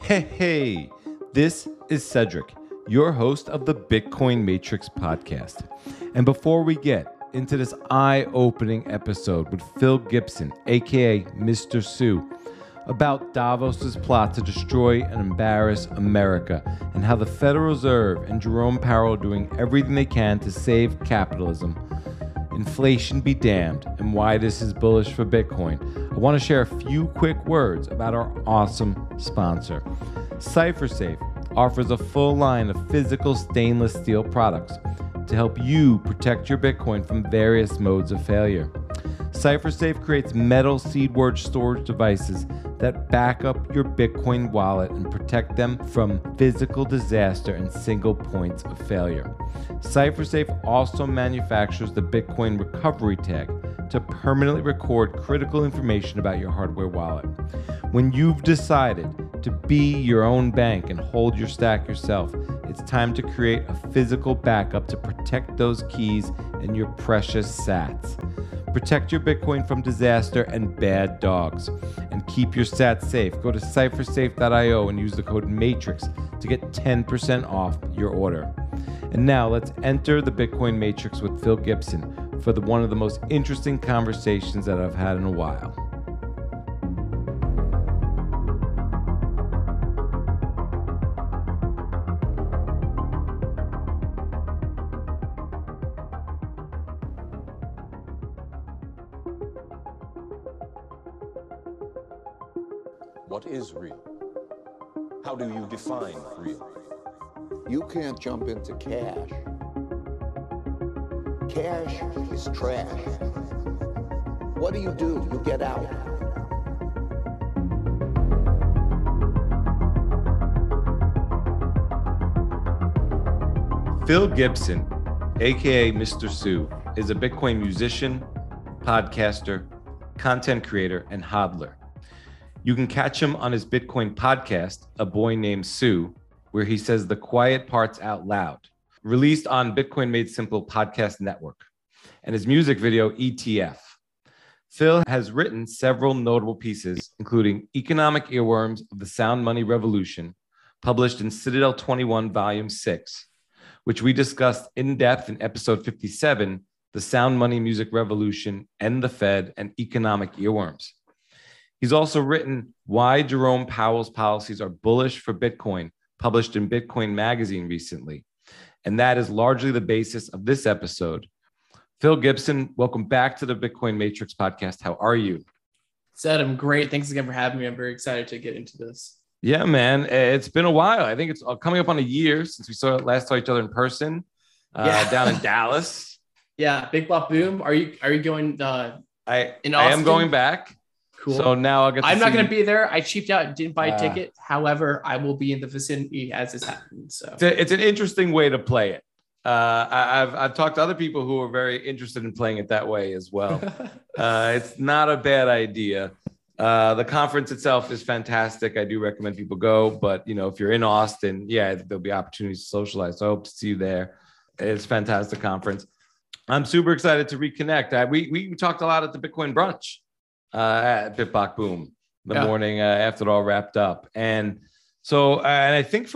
Hey, this is Cedric, your host of the Bitcoin Matrix podcast. And before we get into this eye-opening episode with Phil Gibson, aka Mr. Sue, about Davos's plot to destroy and embarrass America and how the Federal Reserve and Jerome Powell are doing everything they can to save capitalism, inflation be damned, and why this is bullish for Bitcoin, I want to share a few quick words about our awesome sponsor. CipherSafe offers a full line of physical stainless steel products to help you protect your Bitcoin from various modes of failure. CipherSafe creates metal seed word storage devices that back up your Bitcoin wallet and protect them from physical disaster and single points of failure. CipherSafe also manufactures the Bitcoin recovery tag to permanently record critical information about your hardware wallet. When you've decided to be your own bank and hold your stack yourself, it's time to create a physical backup to protect those keys and your precious sats. Protect your Bitcoin from disaster and bad dogs, and keep your sats safe. Go to cyphersafe.io and use the code MATRIX to get 10% off your order. And now let's enter the Bitcoin Matrix with Phil Gibson for one of the most interesting conversations that I've had in a while. What is real? How do you define real? You can't jump into cash. Cash is trash. What do? You get out. Phil Gibson, aka Mr. Sue, is a Bitcoin musician, podcaster, content creator, and hodler. You can catch him on his Bitcoin podcast, A Boy Named Sue, where he says the quiet parts out loud, released on Bitcoin Made Simple podcast network, and his music video, ETF. Phil has written several notable pieces, including Economic Earworms of the Sound Money Revolution, published in Citadel 21, Volume 6, which we discussed in depth in episode 57, The Sound Money Music Revolution, End the Fed, and Economic Earworms. He's also written Why Jerome Powell's Policies Are Bullish for Bitcoin, published in Bitcoin Magazine recently. And that is largely the basis of this episode. Phil Gibson, welcome back to the Bitcoin Matrix podcast. How are you? Seth, I'm great. Thanks again for having me. I'm very excited to get into this. Yeah, man. It's been a while. I think it's coming up on a year since we last saw each other in person down in Dallas. Yeah, Big Bop Boom. Are you going in Austin? I am going back. Cool. So now I'll get. I'm not going to be there. I cheaped out, didn't buy a ticket. However, I will be in the vicinity as this happens. So it's an interesting way to play it. I've talked to other people who are very interested in playing it that way as well. It's not a bad idea. The conference itself is fantastic. I do recommend people go, but if you're in Austin, there'll be opportunities to socialize. So I hope to see you there. It's a fantastic conference. I'm super excited to reconnect. We talked a lot at the Bitcoin brunch at Bitbok Boom the morning after it all wrapped up. And so, and I think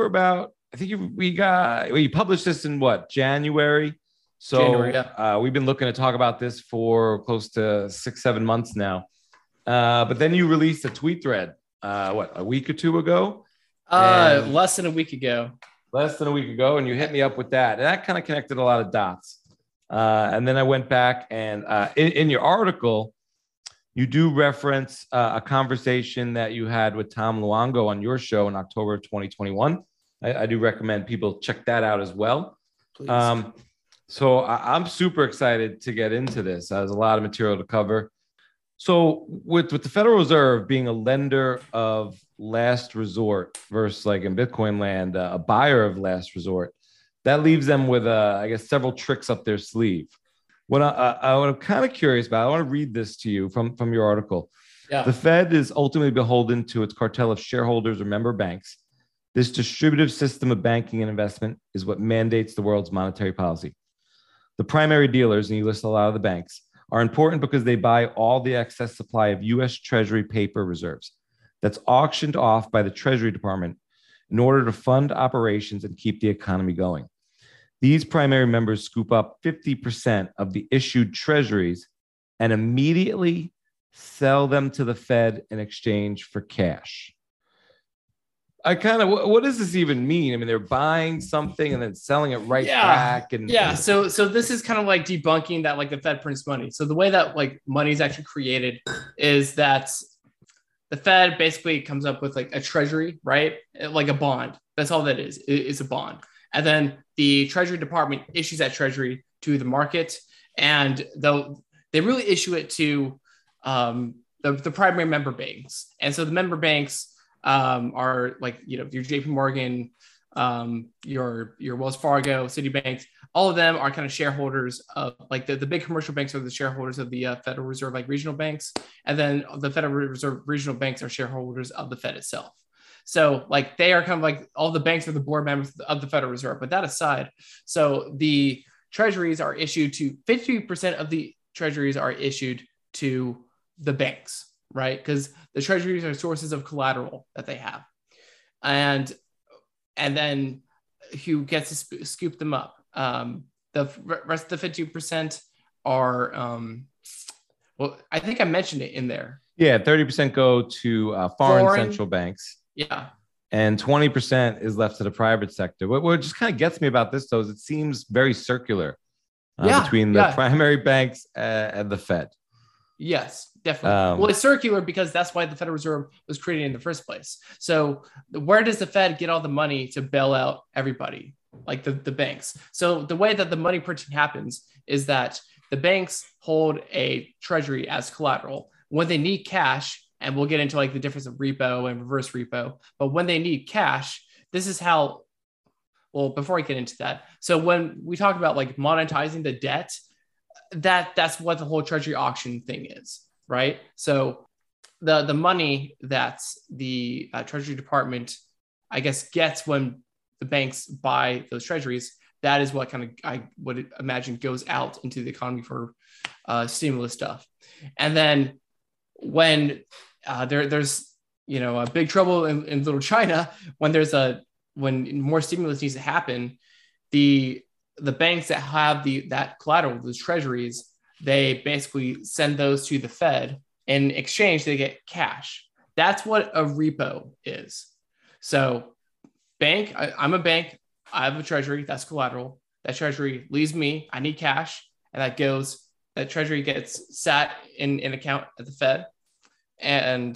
we published this in January. So January, we've been looking to talk about this for close to 6-7 months now. But then you released a tweet thread, a week or two ago? Less than a week ago. And you hit me up with that. And that kind of connected a lot of dots. And then I went back and in your article, you do reference a conversation that you had with Tom Luongo on your show in October of 2021. I do recommend people check that out as well. Please. So I'm super excited to get into this. There's a lot of material to cover. So with the Federal Reserve being a lender of last resort versus like in Bitcoin land, a buyer of last resort, that leaves them with, several tricks up their sleeve. What I'm kind of curious about, I want to read this to you from your article. Yeah. The Fed is ultimately beholden to its cartel of shareholders or member banks. This distributive system of banking and investment is what mandates the world's monetary policy. The primary dealers, and you list a lot of the banks, are important because they buy all the excess supply of U.S. Treasury paper reserves. that's auctioned off by the Treasury Department in order to fund operations and keep the economy going. These primary members scoop up 50% of the issued treasuries and immediately sell them to the Fed in exchange for cash. What does this even mean? I mean, they're buying something and then selling it right back. And so this is kind of like debunking that like the Fed prints money. So the way that like money is actually created is that the Fed basically comes up with like a treasury, right? Like a bond. That's all that is. It's a bond. And then the Treasury Department issues that treasury to the market, and they really issue it to the primary member banks. And so the member banks are like, your JP Morgan, your Wells Fargo, Citibank, all of them are kind of shareholders of like the big commercial banks are the shareholders of the Federal Reserve, like regional banks. And then the Federal Reserve regional banks are shareholders of the Fed itself. So like they are kind of like all the banks are the board members of the Federal Reserve. But that aside, so the treasuries are issued to 50% of the treasuries are issued to the banks, right? Because the treasuries are sources of collateral that they have. And then who gets to scoop them up? The rest of the 50% are, well, I think I mentioned it in there. Yeah, 30% go to foreign central banks. Yeah. And 20% is left to the private sector. What just kind of gets me about this, though, is it seems very circular between the primary banks and the Fed. Yes, definitely. Well, it's circular because that's why the Federal Reserve was created in the first place. So where does the Fed get all the money to bail out everybody, like the banks? So the way that the money printing happens is that the banks hold a treasury as collateral. When they need cash, and we'll get into like the difference of repo and reverse repo, but when they need cash, this is how, well, before I get into that. So when we talk about like monetizing the debt, that's what the whole treasury auction thing is, right? So the money that the Treasury Department, I guess, gets when the banks buy those treasuries, that is what kind of I would imagine goes out into the economy for stimulus stuff. And then when there's a big trouble in little China, when more stimulus needs to happen, the banks that have that collateral, those treasuries, they basically send those to the Fed. In exchange, they get cash. That's what a repo is. So bank, I'm a bank. I have a treasury. That's collateral. That treasury leaves me. I need cash. And that treasury gets sat in an account at the Fed. And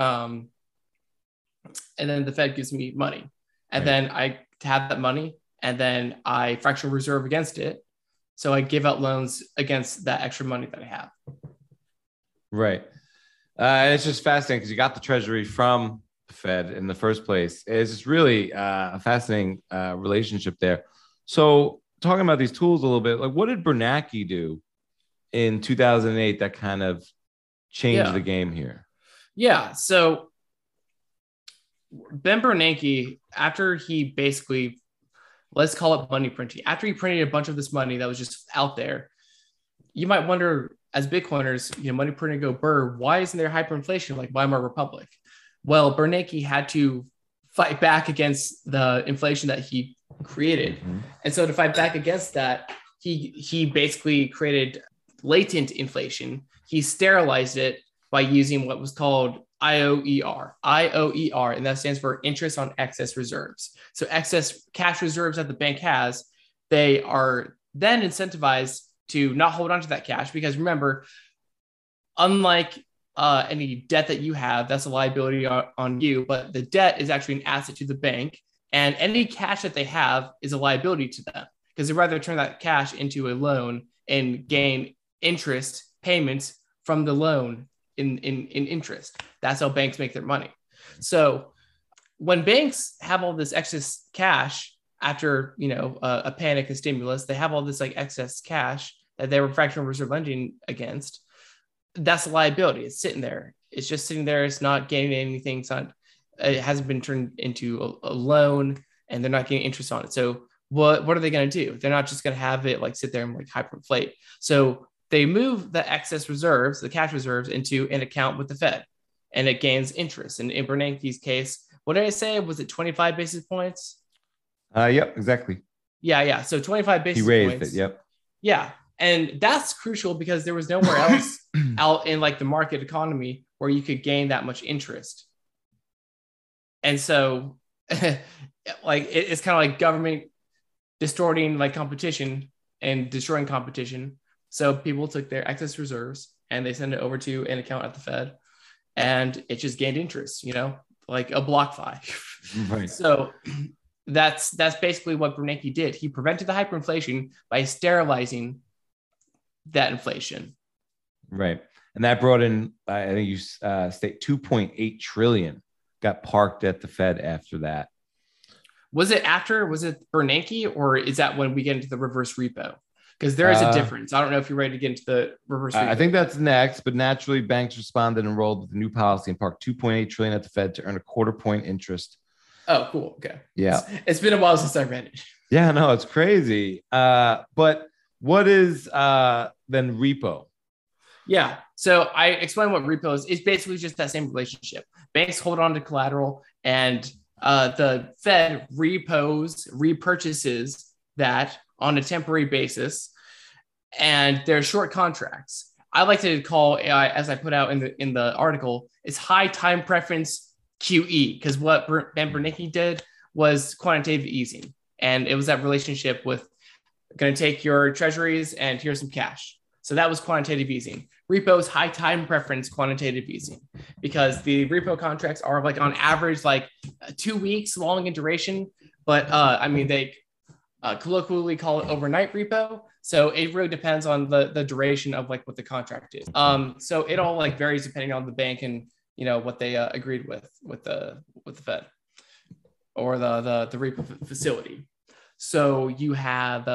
then the Fed gives me money. And then I have that money. And then I fractional reserve against it. So I give out loans against that extra money that I have. Right. And it's just fascinating because you got the treasury from the Fed in the first place. It's just really a fascinating relationship there. So talking about these tools a little bit, like what did Bernanke do in 2008 that kind of changed the game here? Yeah. So Ben Bernanke, after he basically, let's call it money printing, after he printed a bunch of this money that was just out there, you might wonder, as Bitcoiners, money printing go burr, why isn't there hyperinflation like Weimar Republic? Well, Bernanke had to fight back against the inflation that he created. Mm-hmm. And so to fight back against that, he basically created latent inflation. He sterilized it by using what was called IOER, and that stands for interest on excess reserves. So excess cash reserves that the bank has, they are then incentivized to not hold on to that cash because remember, unlike any debt that you have, that's a liability on you, but the debt is actually an asset to the bank, and any cash that they have is a liability to them because they'd rather turn that cash into a loan and gain interest payments from the loan in interest. That's how banks make their money. So when banks have all this excess cash after, a panic and stimulus, they have all this like excess cash that they were fractional reserve lending against. That's a liability. It's sitting there. It's just sitting there. It's not gaining anything. It hasn't been turned into a loan and they're not getting interest on it. So what are they going to do? They're not just going to have it like sit there and like hyperinflate. So they move the excess reserves, the cash reserves, into an account with the Fed. and it gains interest. And in Bernanke's case, what did I say? Was it 25 basis points? Yep, exactly. Yeah. So 25 basis He raised points. it. Yep. Yeah. And that's crucial because there was nowhere else out in like the market economy where you could gain that much interest. And so like it's kind of like government distorting like competition and destroying competition. So people took their excess reserves and they sent it over to an account at the Fed, and it just gained interest, like a BlockFi. Right. So that's basically what Bernanke did. He prevented the hyperinflation by sterilizing that inflation. Right. And that brought in, I think you state 2.8 trillion got parked at the Fed after that. Was it Bernanke, or is that when we get into the reverse repo? Because there is a difference. I don't know if you're ready to get into the reverse repo. I think that's next, but naturally banks responded and rolled with the new policy and parked 2.8 trillion at the Fed to earn a 1/4 point interest. Oh, cool. Okay. Yeah. It's been a while since I read it. Yeah, no, it's crazy. But what is then repo? Yeah. So I explained what repo is. It's basically just that same relationship. Banks hold on to collateral, and the Fed repurchases that on a temporary basis, and they're short contracts. I like to call AI, as I put out in the article, is high time preference QE, because what Ben Bernanke did was quantitative easing, and it was that relationship with going to take your treasuries and here's some cash. So that was quantitative easing. Repos, high time preference quantitative easing, because the repo contracts are like on average like 2 weeks long in duration, but they colloquially call it overnight repo. So it really depends on the duration of like what the contract is. So it all like varies depending on the bank and what they agreed with the Fed or the repo facility. So you have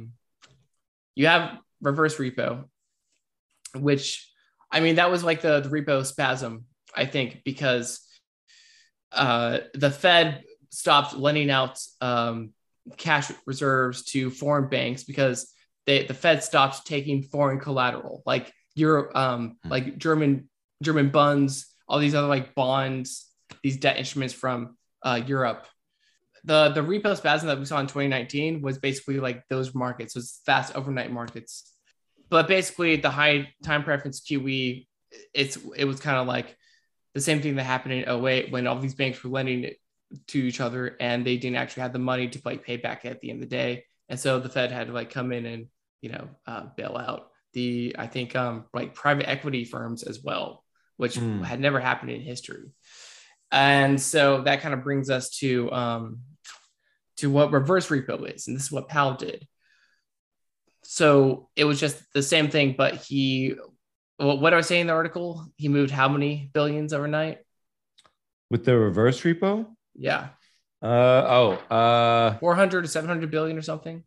reverse repo, which that was like the repo spasm, I think, because the Fed stopped lending out cash reserves to foreign banks because the Fed stopped taking foreign collateral, like like German bunds, all these other like bonds, these debt instruments from Europe. The repo spasm that we saw in 2019 was basically like those markets, those fast overnight markets. But basically, the high time preference QE, it was kind of like the same thing that happened in 2008 when all these banks were lending to each other and they didn't actually have the money to like pay back at the end of the day, and so the Fed had to like come in and bail out I think like private equity firms as well, which had never happened in history. And so that kind of brings us to what reverse repo is, and this is what Powell did. So it was just the same thing, but what do I say in the article? He moved how many billions overnight? With the reverse repo? Yeah. 400 to 700 billion or something.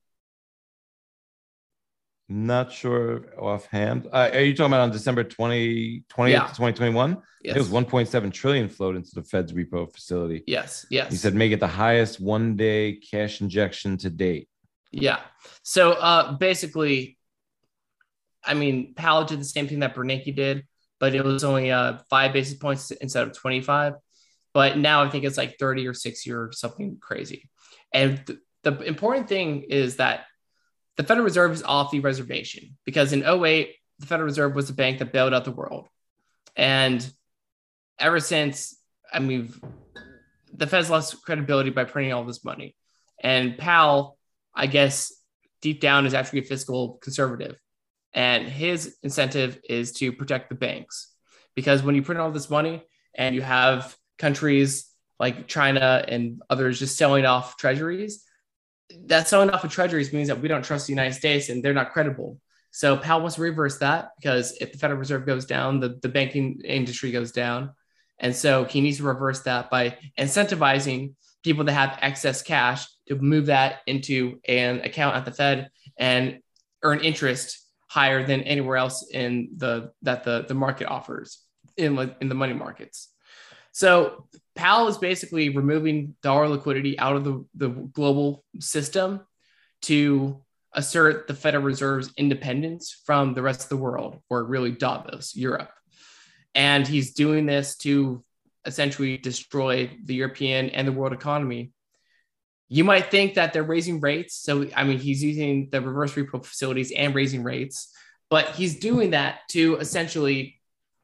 Not sure offhand. Are you talking about on December 2020 to 2021? Yes. It was 1.7 trillion flowed into the Fed's repo facility. Yes. He said make it the highest one-day cash injection to date. Yeah. So basically, Powell did the same thing that Bernanke did, but it was only 5 basis points instead of 25. But now I think it's like 30 or 60 or something crazy. And the important thing is that the Federal Reserve is off the reservation, because in 2008, the Federal Reserve was the bank that bailed out the world. And ever since, the Fed's lost credibility by printing all this money. And Powell, I guess, deep down is actually a fiscal conservative. And his incentive is to protect the banks. Because when you print all this money and you have countries like China and others just selling off treasuries, that selling off of treasuries means that we don't trust the United States and they're not credible. So Powell wants to reverse that, because if the Federal Reserve goes down, the banking industry goes down. And so he needs to reverse that by incentivizing people that have excess cash to move that into an account at the Fed and earn interest higher than anywhere else in the market offers in the money markets. So Powell is basically removing dollar liquidity out of the global system to assert the Federal Reserve's independence from the rest of the world, or really Davos, Europe. And he's doing this to essentially destroy the European and the world economy. You might think that they're raising rates. So, I mean, he's using the reverse repo facilities and raising rates, but he's doing that to essentially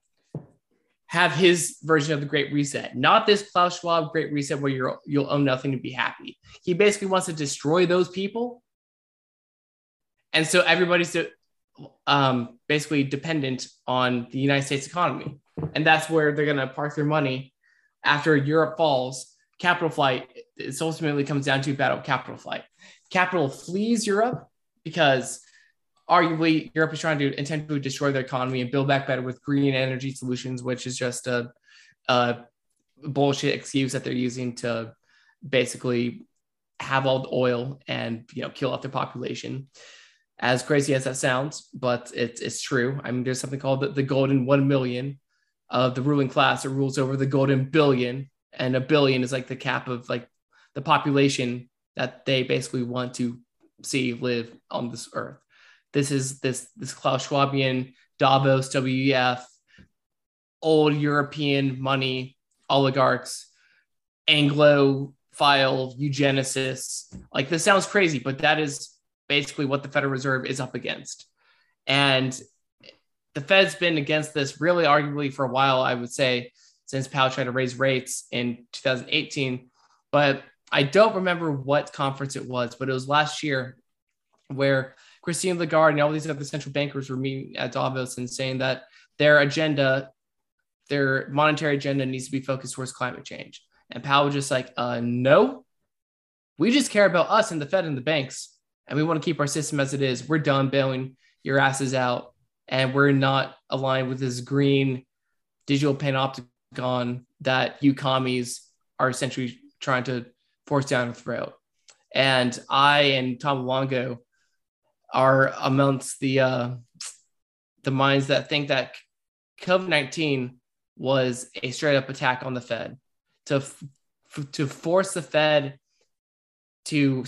have his version of the Great Reset, not this Klaus Schwab Great Reset where you'll own nothing and be happy. He basically wants to destroy those people. And so everybody's basically dependent on the United States economy. And that's where they're going to park their money after Europe falls. Capital flight, it ultimately comes down to a battle of capital flight. Capital flees Europe because arguably Europe is trying to intentionally destroy their economy and build back better with green energy solutions, which is just a bullshit excuse that they're using to basically have all the oil and kill off their population. As crazy as that sounds, but it's true. I mean, there's something called the golden 1 million of the ruling class that rules over the golden billion. And a billion is like the cap of like the population that they basically want to see live on this earth. This is this Klaus Schwabian, Davos, WEF, old European money, oligarchs, Anglophile eugenicists. Like, this sounds crazy, but that is basically what the Federal Reserve is up against. And the Fed's been against this really arguably for a while, I would say, since Powell tried to raise rates in 2018. But I don't remember what conference it was, but it was last year where Christine Lagarde and all these other central bankers were meeting at Davos and saying that their monetary agenda needs to be focused towards climate change. And Powell was just like, no, we just care about us and the Fed and the banks. And we want to keep our system as it is. We're done bailing your asses out. And we're not aligned with this green digital panopticon that you commies are essentially trying to force down our throat. And I and Tom Luongo are amongst the minds that think that COVID-19 was a straight up attack on the Fed to force the Fed to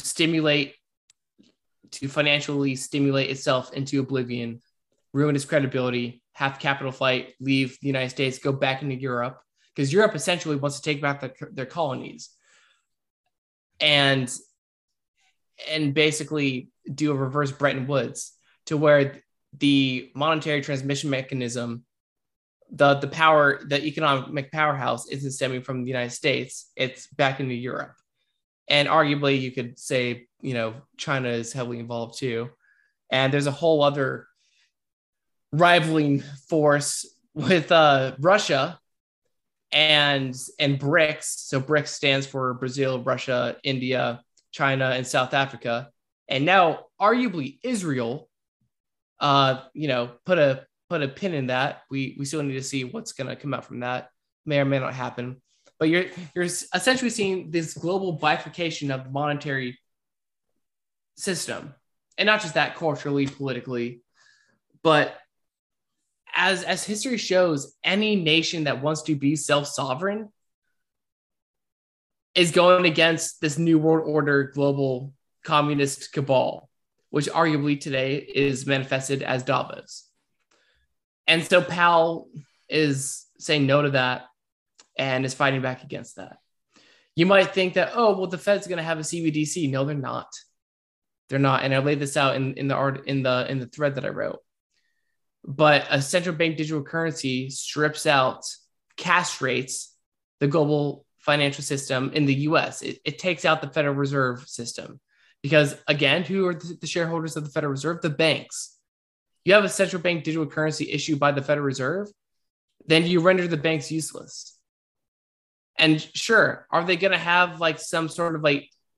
financially stimulate itself into oblivion, ruin its credibility, have capital flight, leave the United States, go back into Europe, because Europe essentially wants to take back their colonies and basically do a reverse Bretton Woods, to where the monetary transmission mechanism, the power, the economic powerhouse isn't stemming from the United States, it's back into Europe. And arguably you could say, China is heavily involved too. And there's a whole other rivaling force with Russia and BRICS. So BRICS stands for Brazil, Russia, India, China, and South Africa. And now arguably Israel, put a pin in that. We still need to see what's going to come out from that. May or may not happen. But you're essentially seeing this global bifurcation of the monetary system. And not just that, culturally, politically, but as history shows, any nation that wants to be self-sovereign is going against this new world order global communist cabal, which arguably today is manifested as Davos. And so Powell is saying no to that and is fighting back against that. You might think that, the Fed's going to have a CBDC. No, they're not. They're not. And I laid this out in the thread that I wrote. But a central bank digital currency strips out, castrates the global financial system in the US. It takes out the Federal Reserve system. Because again, who are the shareholders of the Federal Reserve? The banks. You have a central bank digital currency issued by the Federal Reserve, then you render the banks useless. And sure, are they going to have like some sort of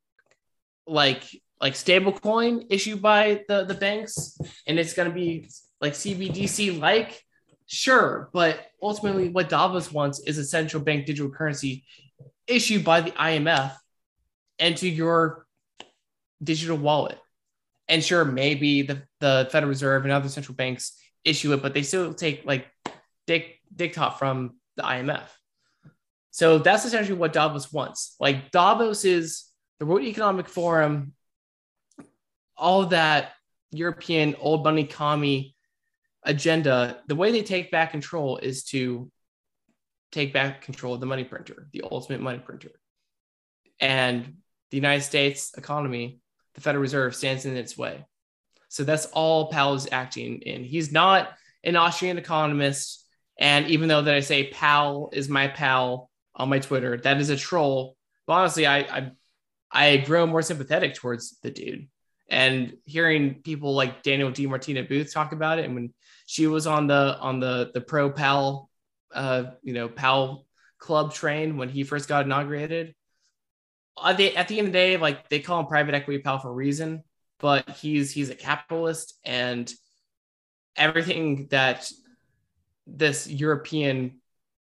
like stable coin issued by the banks, and it's going to be like CBDC like? Sure, but ultimately what Davos wants is a central bank digital currency issued by the IMF into your digital wallet. And sure, maybe the Federal Reserve and other central banks issue it, but they still take like diktat from the IMF. So that's essentially what Davos wants. Like, Davos is the World Economic Forum, all of that European old money commie agenda, the way they take back control is to take back control of the money printer, the ultimate money printer. And the United States economy, the Federal Reserve, stands in its way. So that's all Powell is acting in. He's not an Austrian economist. And even though that I say Powell is my pal on my Twitter, that is a troll. But honestly, I grow more sympathetic towards the dude. And hearing people like Daniel DiMartino Booth talk about it, and when she was on the pro Powell, Powell club train when he first got inaugurated, at the end of the day, like, they call him private equity pal for a reason, but he's a capitalist, and everything that this European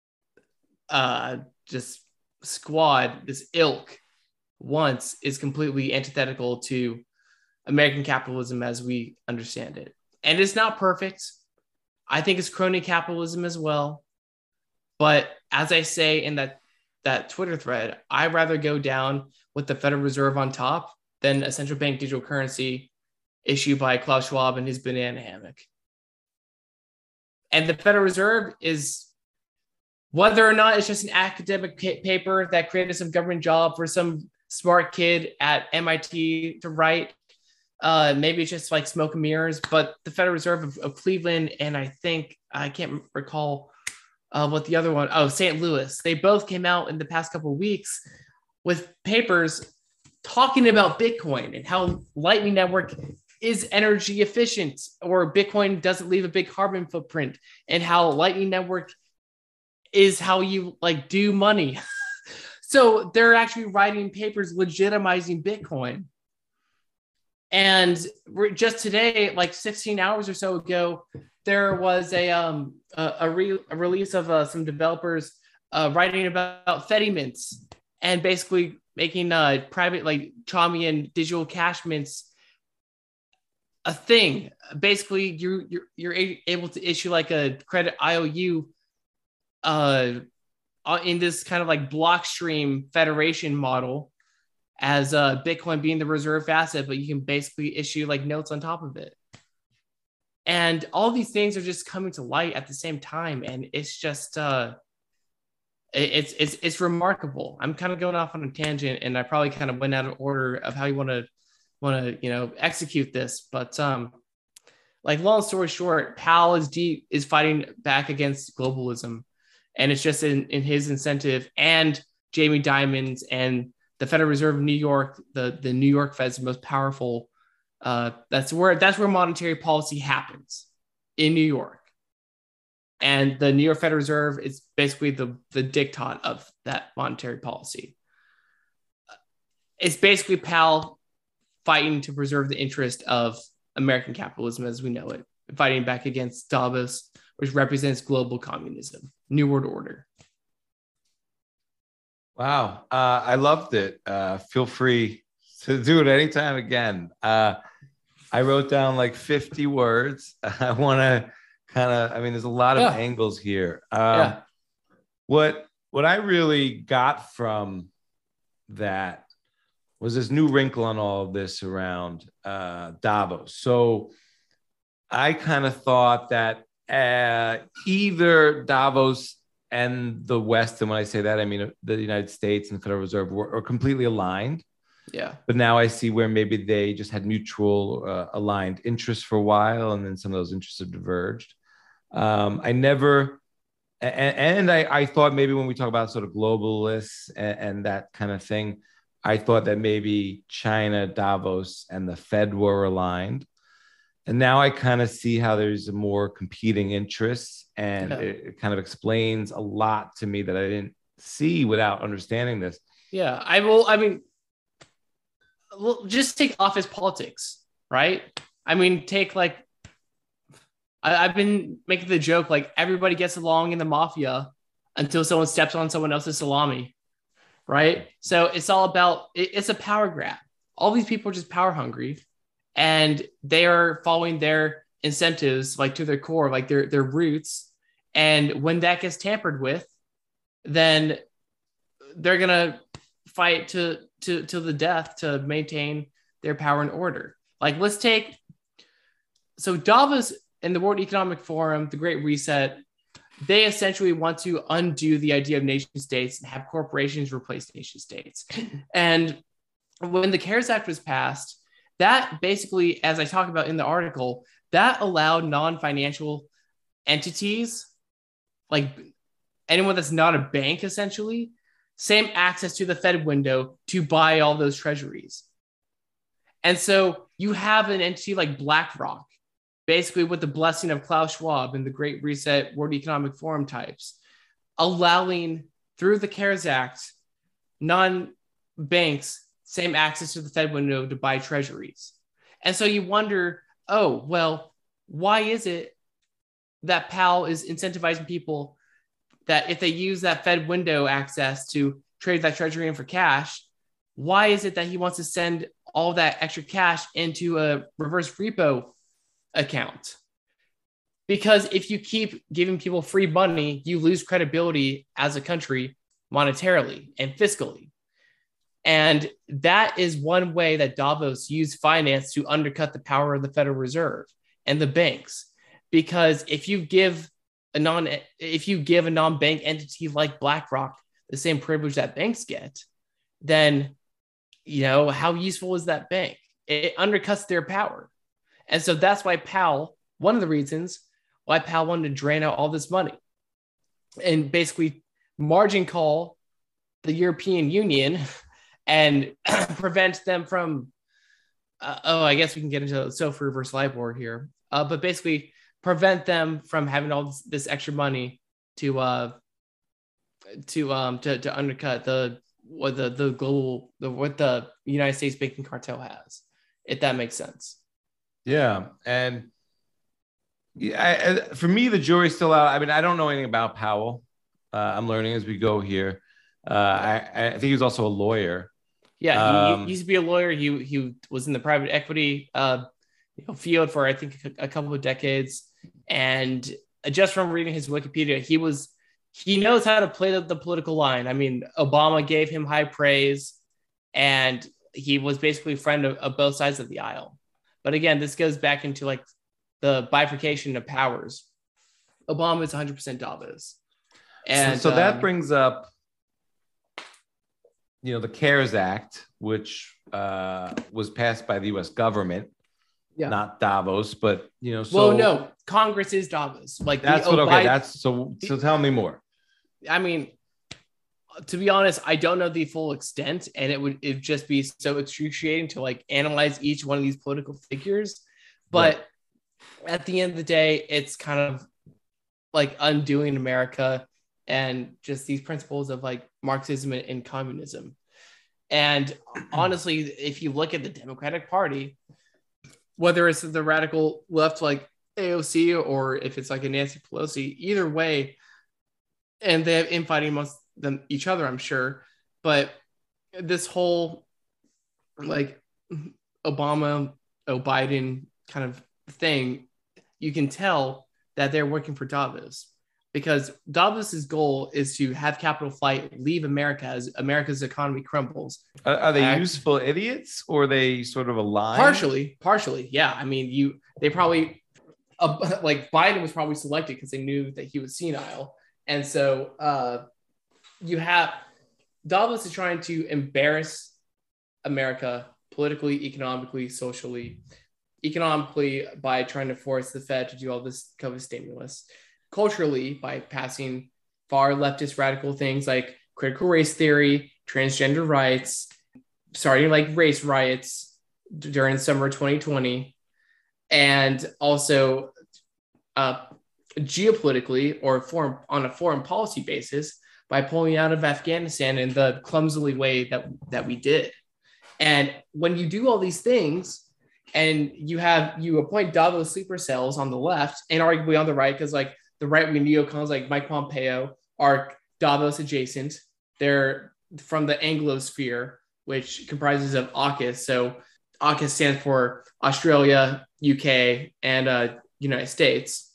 just squad, this ilk wants is completely antithetical to American capitalism as we understand it. And it's not perfect. I think it's crony capitalism as well. But as I say in that Twitter thread, I'd rather go down with the Federal Reserve on top than a central bank digital currency issued by Klaus Schwab and his banana hammock. And the Federal Reserve is, whether or not it's just an academic paper that created some government job for some smart kid at MIT to write, maybe it's just like smoke and mirrors, but the Federal Reserve of Cleveland, and I think, I can't recall what the other one, St. Louis, they both came out in the past couple of weeks with papers talking about Bitcoin and how Lightning Network is energy efficient, or Bitcoin doesn't leave a big carbon footprint, and how Lightning Network is how you like do money. So they're actually writing papers legitimizing Bitcoin. And just today, like 16 hours or so ago, there was a release of some developers writing about Fedi mints and basically making private, like, Chaumian digital cash mints a thing. Basically, you're able to issue like a credit IOU in this kind of like Blockstream Federation model, as Bitcoin being the reserve asset, but you can basically issue like notes on top of it. And all these things are just coming to light at the same time, and it's just it's remarkable. I'm kind of going off on a tangent, and I probably kind of went out of order of how you want to execute this. But like, long story short, Powell is fighting back against globalism, and it's just in his incentive, and Jamie Dimon's and the Federal Reserve of New York, the New York Fed's the most powerful. That's where monetary policy happens, in New York. And the New York Federal Reserve is basically the diktat of that monetary policy. It's basically Powell fighting to preserve the interest of American capitalism as we know it, fighting back against Davos, which represents global communism, New World Order. Wow. I loved it. Feel free to do it anytime again. I wrote down like 50 words. I want to there's a lot of angles here. What I really got from that was this new wrinkle on all of this around Davos. So I kind of thought that either Davos and the West, and when I say that, I mean the United States and the Federal Reserve were completely aligned. Yeah. But now I see where maybe they just had mutual aligned interests for a while, and then some of those interests have diverged. I thought maybe when we talk about sort of globalists and that kind of thing, I thought that maybe China, Davos, and the Fed were aligned. And now I kind of see how there's more competing interests, and it kind of explains a lot to me that I didn't see without understanding this. Yeah, just take office politics, right? I mean, take like, I've been making the joke, like, everybody gets along in the mafia until someone steps on someone else's salami, right? So it's all about, it's a power grab. All these people are just power hungry, and they are following their incentives, like, to their core, like their roots. And when that gets tampered with, then they're going to fight to the death to maintain their power and order. Like, so Davos in the World Economic Forum, the Great Reset, they essentially want to undo the idea of nation states and have corporations replace nation states. And when the CARES Act was passed, that basically, as I talk about in the article, that allowed non-financial entities, like anyone that's not a bank, essentially, same access to the Fed window to buy all those treasuries. And so you have an entity like BlackRock, basically with the blessing of Klaus Schwab and the Great Reset World Economic Forum types, allowing through the CARES Act, non-banks same access to the Fed window to buy treasuries. And so you wonder, oh, well, why is it that Powell is incentivizing people that if they use that Fed window access to trade that treasury in for cash, why is it that he wants to send all that extra cash into a reverse repo account? Because if you keep giving people free money, you lose credibility as a country monetarily and fiscally. And that is one way that Davos used finance to undercut the power of the Federal Reserve and the banks. Because if you give a non-bank entity like BlackRock the same privilege that banks get, then how useful is that bank? It undercuts their power. And so that's why one of the reasons why Powell wanted to drain out all this money and basically margin call the European Union and prevent them from, I guess we can get into SOFR versus LIBOR here, but basically prevent them from having all this extra money to undercut what the United States banking cartel has, if that makes sense. Yeah, and for me, the jury's still out. I mean, I don't know anything about Powell. I'm learning as we go here. I think he was also a lawyer. Yeah, he used to be a lawyer. He was in the private equity field for I think a couple of decades. And just from reading his Wikipedia, he knows how to play the political line. I mean, Obama gave him high praise, and he was basically a friend of both sides of the aisle. But again, this goes back into like the bifurcation of powers. Obama is 100% Davos. And so that brings up the CARES Act, which was passed by the U.S. government, not Davos, but well, no, Congress is Davos. Like that's what. Okay, that's so. So tell me more. I mean, to be honest, I don't know the full extent, and it'd just be so excruciating to like analyze each one of these political figures. But at the end of the day, it's kind of like undoing America and just these principles of like Marxism and communism. And honestly, if you look at the Democratic Party, whether it's the radical left like AOC or if it's like a Nancy Pelosi, either way, and they have infighting amongst each other, I'm sure. But this whole like Obama, Biden kind of thing, you can tell that they're working for Davos. Because Davos's goal is to have capital flight, leave America as America's economy crumbles. Are they useful idiots, or are they sort of aligned? Partially, yeah. I mean, they probably like Biden was probably selected because they knew that he was senile, and so you have Davos is trying to embarrass America politically, economically, socially. Economically, by trying to force the Fed to do all this COVID stimulus. Culturally, by passing far leftist radical things like critical race theory, transgender rights, starting like race riots during summer 2020, and also geopolitically or on a foreign policy basis by pulling out of Afghanistan in the clumsily way that we did. And when you do all these things and you appoint Davos sleeper cells on the left and arguably on the right, because like the right-wing neocons like Mike Pompeo are Davos adjacent. They're from the Anglosphere, which comprises of AUKUS. So AUKUS stands for Australia, UK, and United States.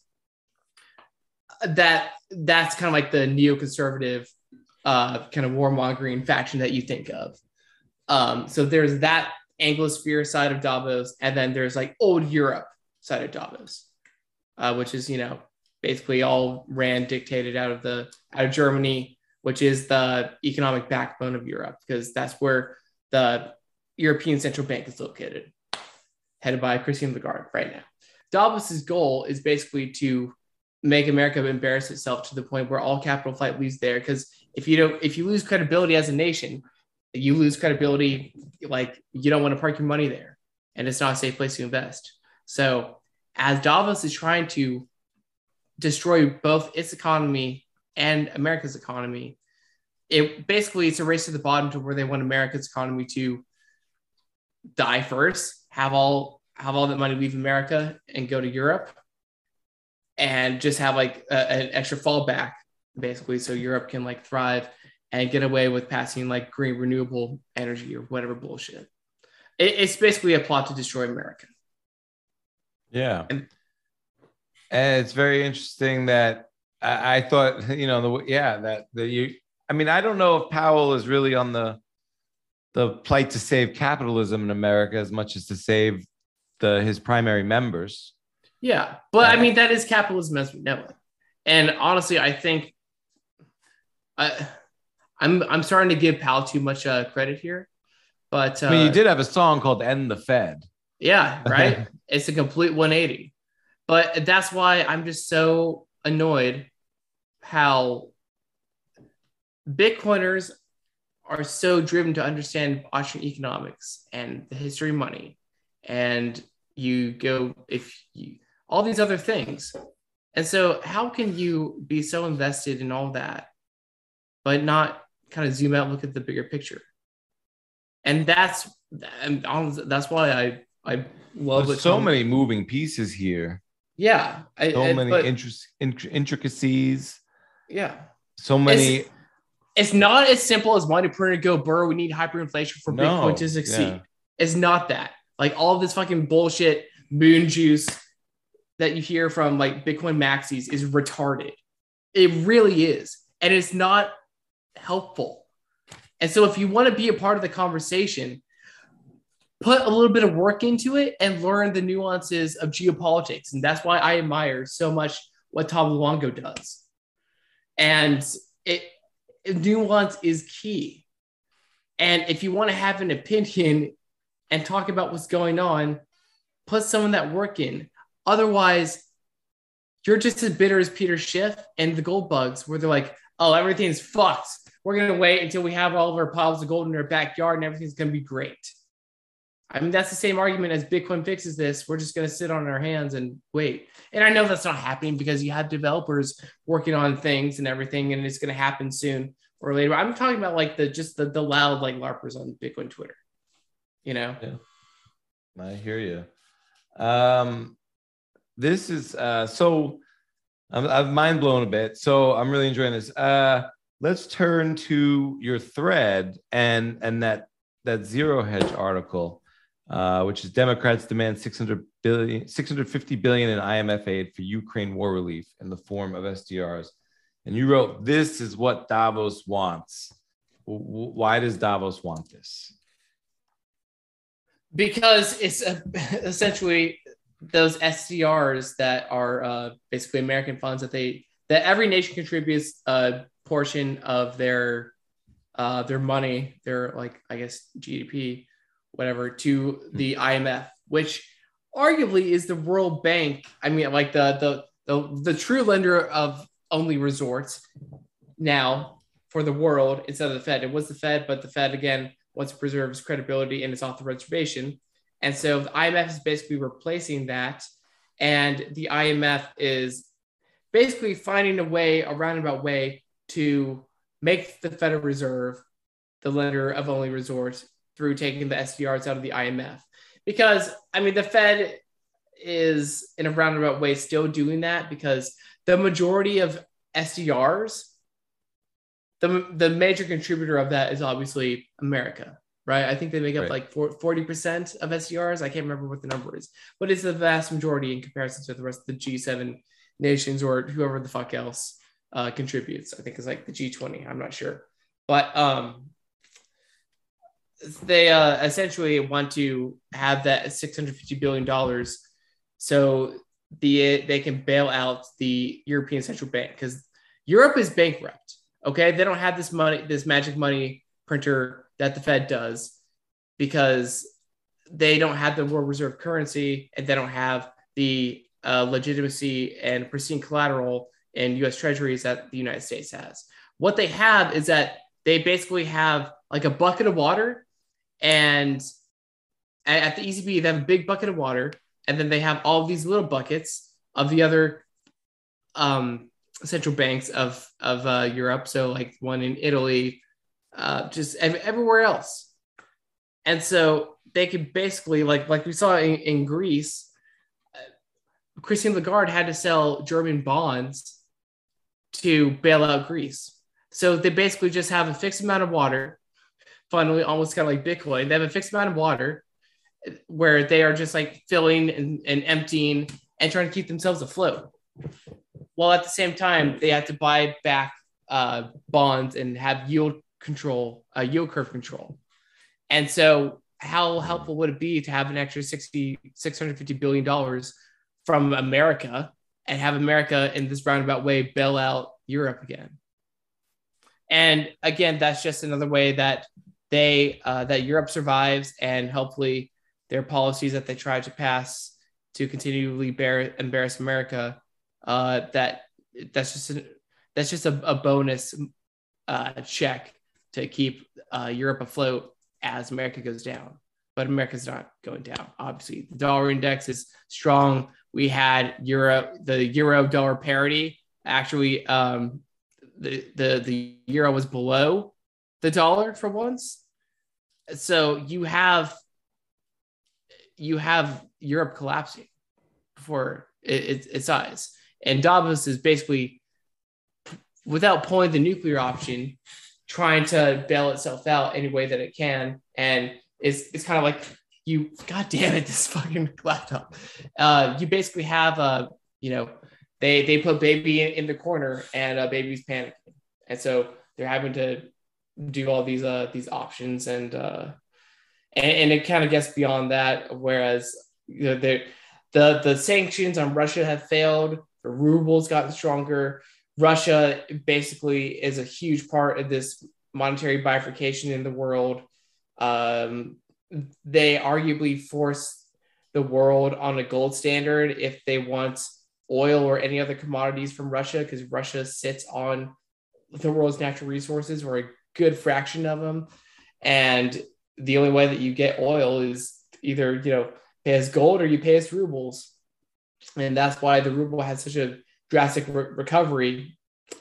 That's kind of like the neoconservative kind of warmongering faction that you think of. So there's that Anglosphere side of Davos, and then there's like old Europe side of Davos. which is, basically all ran dictated out of Germany, which is the economic backbone of Europe, because that's where the European Central Bank is located, headed by Christine Lagarde right now. Davos's goal is basically to make America embarrass itself to the point where all capital flight leaves there. Because if you lose credibility as a nation, you lose credibility. Like, you don't want to park your money there, and it's not a safe place to invest. So as Davos is trying to destroy both its economy and America's economy, it's a race to the bottom to where they want America's economy to die first, have all that money leave America and go to Europe, and just have like an extra fallback, basically, so Europe can like thrive and get away with passing like green renewable energy or whatever bullshit. It's basically a plot to destroy America. Yeah. And it's very interesting that I thought, I don't know if Powell is really on the plight to save capitalism in America as much as to save his primary members. Yeah, but I mean, that is capitalism as we know it. And honestly, I think I'm starting to give Powell too much credit here. But you did have a song called "End the Fed." Yeah, right. It's a complete 180. But that's why I'm just so annoyed how Bitcoiners are so driven to understand Austrian economics and the history of money, and all these other things. And so how can you be so invested in all that, but not kind of zoom out and look at the bigger picture? And that's why I love There's so many moving pieces here. Yeah. Many intricacies. Yeah. So many. It's not as simple as money printer go burr. We need hyperinflation for Bitcoin to succeed. Yeah. It's not that. Like, all of this fucking bullshit moon juice that you hear from like Bitcoin maxis is retarded. It really is. And it's not helpful. And so if you want to be a part of the conversation, put a little bit of work into it and learn the nuances of geopolitics. And that's why I admire so much what Tom Luongo does. And nuance is key. And if you want to have an opinion and talk about what's going on, put some of that work in. Otherwise, you're just as bitter as Peter Schiff and the gold bugs, where they're like, oh, everything's fucked. We're going to wait until we have all of our piles of gold in our backyard and everything's going to be great. I mean, that's the same argument as Bitcoin fixes this. We're just going to sit on our hands and wait. And I know that's not happening because you have developers working on things and everything, and it's going to happen soon or later. I'm talking about like the loud like LARPers on Bitcoin Twitter, Yeah. I hear you. This is so I'm mind blown a bit. So I'm really enjoying this. Let's turn to your thread and that Zero Hedge article, which is Democrats demand $650 billion in IMF aid for Ukraine war relief in the form of SDRs. And you wrote, "This is what Davos wants." Why does Davos want this? Because it's essentially those SDRs that are basically American funds that every nation contributes a portion of their money, their like, I guess, GDP, whatever, to the IMF, which arguably is the World Bank. I mean, like the true lender of only resorts now for the world instead of the Fed. It was the Fed, but the Fed again wants to preserve its credibility and its authorization. And so the IMF is basically replacing that. And the IMF is basically finding a roundabout way to make the Federal Reserve the lender of only resort through taking the SDRs out of the IMF. Because, I mean, the Fed is in a roundabout way still doing that because the majority of SDRs, the major contributor of that is obviously America, right? I think they make up like 40% of SDRs. I can't remember what the number is, but it's the vast majority in comparison to the rest of the G7 nations or whoever the fuck else contributes. I think it's like the G20. I'm not sure. But they essentially want to have that $650 billion so they can bail out the European Central Bank, because Europe is bankrupt. Okay, they don't have this money, this magic money printer that the Fed does, because they don't have the world reserve currency, and they don't have the legitimacy and pristine collateral in U.S. Treasuries that the United States has. What they have is that they basically have like a bucket of water, and at the ECB they have a big bucket of water, and then they have all of these little buckets of the other central banks of Europe. So like one in Italy, just everywhere else. And so they could basically, like we saw in Greece, Christine Lagarde had to sell German bonds to bail out Greece. So they basically just have a fixed amount of water, finally, almost kind of like Bitcoin. They have a fixed amount of water where they are just like filling and emptying and trying to keep themselves afloat. While at the same time, they have to buy back bonds and have yield curve control. And so how helpful would it be to have an extra $650 billion from America and have America in this roundabout way bail out Europe again? And again, that's just another way that that Europe survives, and hopefully their policies that they try to pass to continually embarrass America, that's just a bonus check to keep Europe afloat as America goes down. But America's not going down. Obviously, the dollar index is strong. We had the euro dollar parity. Actually, the euro was below the dollar for once. So you have Europe collapsing before its eyes. And Davos is basically, without pulling the nuclear option, trying to bail itself out any way that it can. And it's kind of like, God damn it, this fucking laptop. You basically have, they put baby in the corner, and baby's panicking. And so they're having to do all these options, and it kind of gets beyond that. Whereas the sanctions on Russia have failed. The ruble's gotten stronger. Russia basically is a huge part of this monetary bifurcation in the world. They arguably force the world on a gold standard if they want oil or any other commodities from Russia, because Russia sits on the world's natural resources, or a good fraction of them. And the only way that you get oil is either, pay us gold or you pay us rubles. And that's why the ruble had such a drastic recovery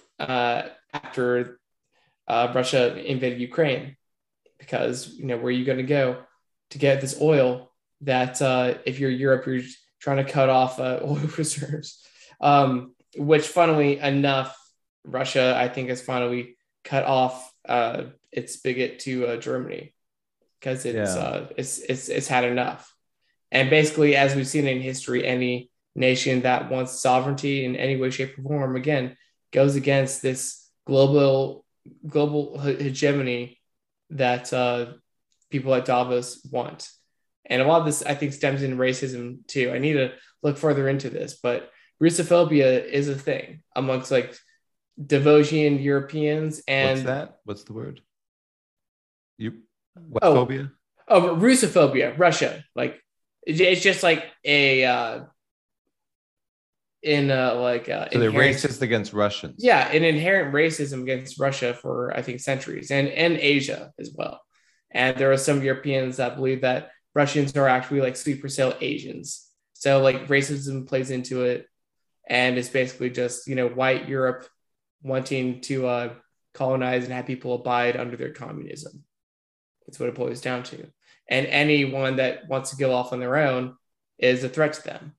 after Russia invaded Ukraine, because, where are you going to go to get this oil that if you're Europe, you're trying to cut off oil reserves, which funnily enough, Russia, I think, has finally cut off its spigot to Germany, because it's had enough. And basically, as we've seen in history, any nation that wants sovereignty in any way, shape, or form, again, goes against this global hegemony that people at Davos want. And a lot of this, I think, stems in racism too. I need to look further into this, but Russophobia is a thing amongst like Davosian Europeans. And what's that? What's the word? What phobia? Oh, Russophobia, Russia. Like it's just like so they're racist against Russians. Yeah, an inherent racism against Russia for, I think, centuries, and Asia as well. And there are some Europeans that believe that Russians are actually like sleeper cell Asians. So like racism plays into it, and it's basically just white Europe wanting to colonize and have people abide under their communism. That's what it boils down to. And anyone that wants to go off on their own is a threat to them.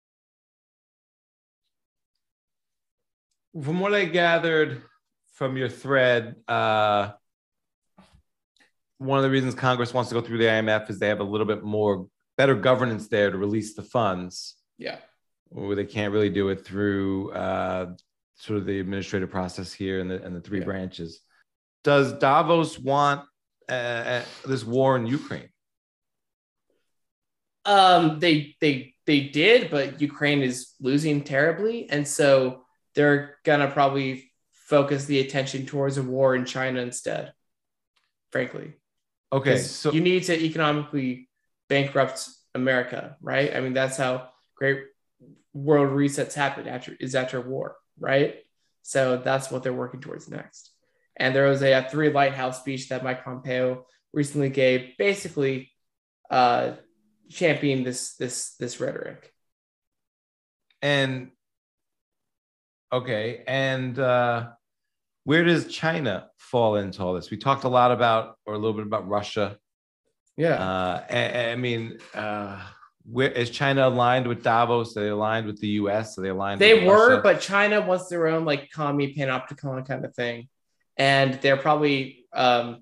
From what I gathered from your thread, one of the reasons Congress wants to go through the IMF is they have a little bit more better governance there to release the funds. Yeah. Where they can't really do it through sort of the administrative process here and the three branches. Does Davos want this war in Ukraine? They they did, but Ukraine is losing terribly. And so they're going to probably focus the attention towards a war in China instead, frankly. Okay, So you need to economically bankrupt America, right? I mean, that's how great world resets happen after war, right? So that's what they're working towards next. And there was a three lighthouse speech that Mike Pompeo recently gave, basically championing this rhetoric. And okay, and where does China fall into all this? We talked a little bit about Russia. Yeah. I mean, where is China aligned with Davos? Are they aligned with the U.S.? Are they aligned? They were, Russia? but China wants their own like commie panopticon kind of thing, and they're probably. I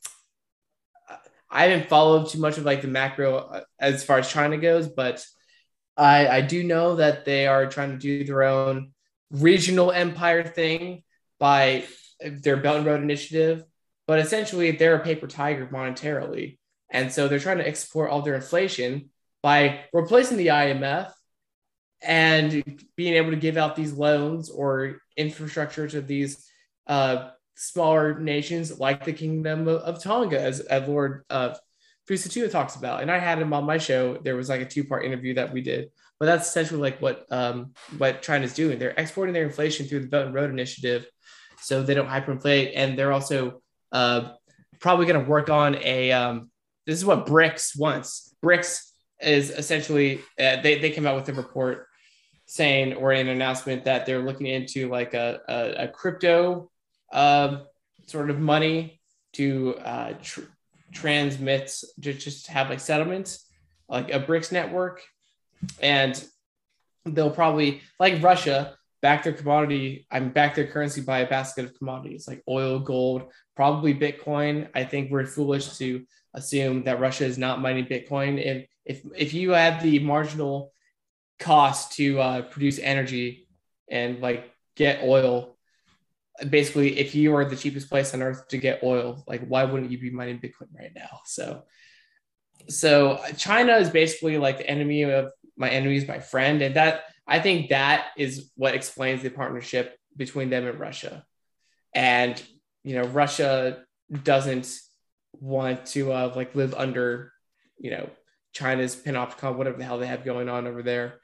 haven't followed too much of like the macro as far as China goes, but I do know that they are trying to do their own regional empire thing by their Belt and Road Initiative, but essentially they're a paper tiger monetarily. And so they're trying to export all their inflation by replacing the IMF and being able to give out these loans or infrastructure to these smaller nations like the Kingdom of Tonga, as Lord Fusituo talks about. And I had him on my show. There was like a 2-part interview that we did. But that's essentially like what China's doing. They're exporting their inflation through the Belt and Road Initiative so they don't hyperinflate. And they're also probably going to work on this is what BRICS wants. BRICS is essentially, they came out with a report saying, or an announcement that they're looking into like a crypto sort of money to transmit, just have like settlements, like a BRICS network. And they'll probably, like Russia, back their currency by a basket of commodities like oil, gold, probably Bitcoin. I think we're foolish to assume that Russia is not mining Bitcoin. If you add the marginal cost to produce energy and like get oil, basically, if you are the cheapest place on earth to get oil, like why wouldn't you be mining Bitcoin right now? So China is basically like the enemy of my enemy is my friend. And that, I think that is what explains the partnership between them and Russia. And, you know, Russia doesn't want to like live under, you know, China's panopticon, whatever the hell they have going on over there.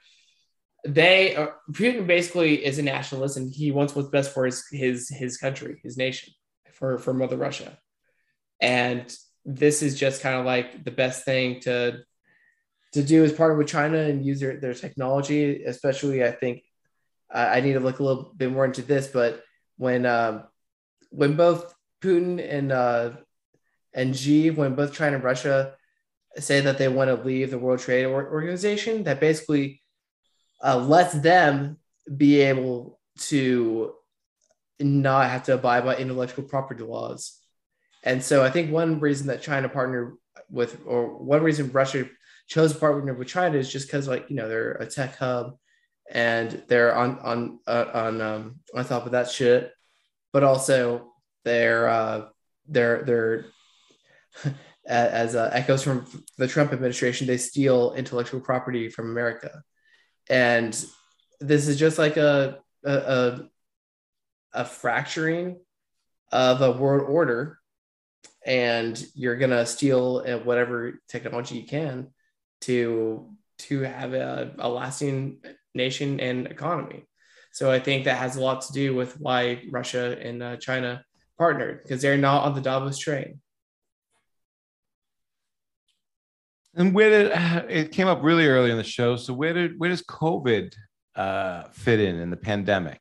Putin basically is a nationalist and he wants what's best for his country, his nation, for Mother Russia. And this is just kind of like the best thing to do as partner with China and use their technology. Especially, I think I need to look a little bit more into this, but when both Putin and Xi, when both China and Russia say that they want to leave the World Trade Organization, that basically lets them be able to not have to abide by intellectual property laws. And so I think one reason that China partnered with, or one reason Russia chose to partner with China is just because, like, you know, they're a tech hub and they're on top of that shit, but also they're as echoes from the Trump administration, they steal intellectual property from America. And this is just like a fracturing of a world order, and you're gonna steal whatever technology you can to have a lasting nation and economy. So I think that has a lot to do with why Russia and China partnered, because they're not on the Davos train. And where did it came up really early in the show? So where does COVID fit in the pandemic?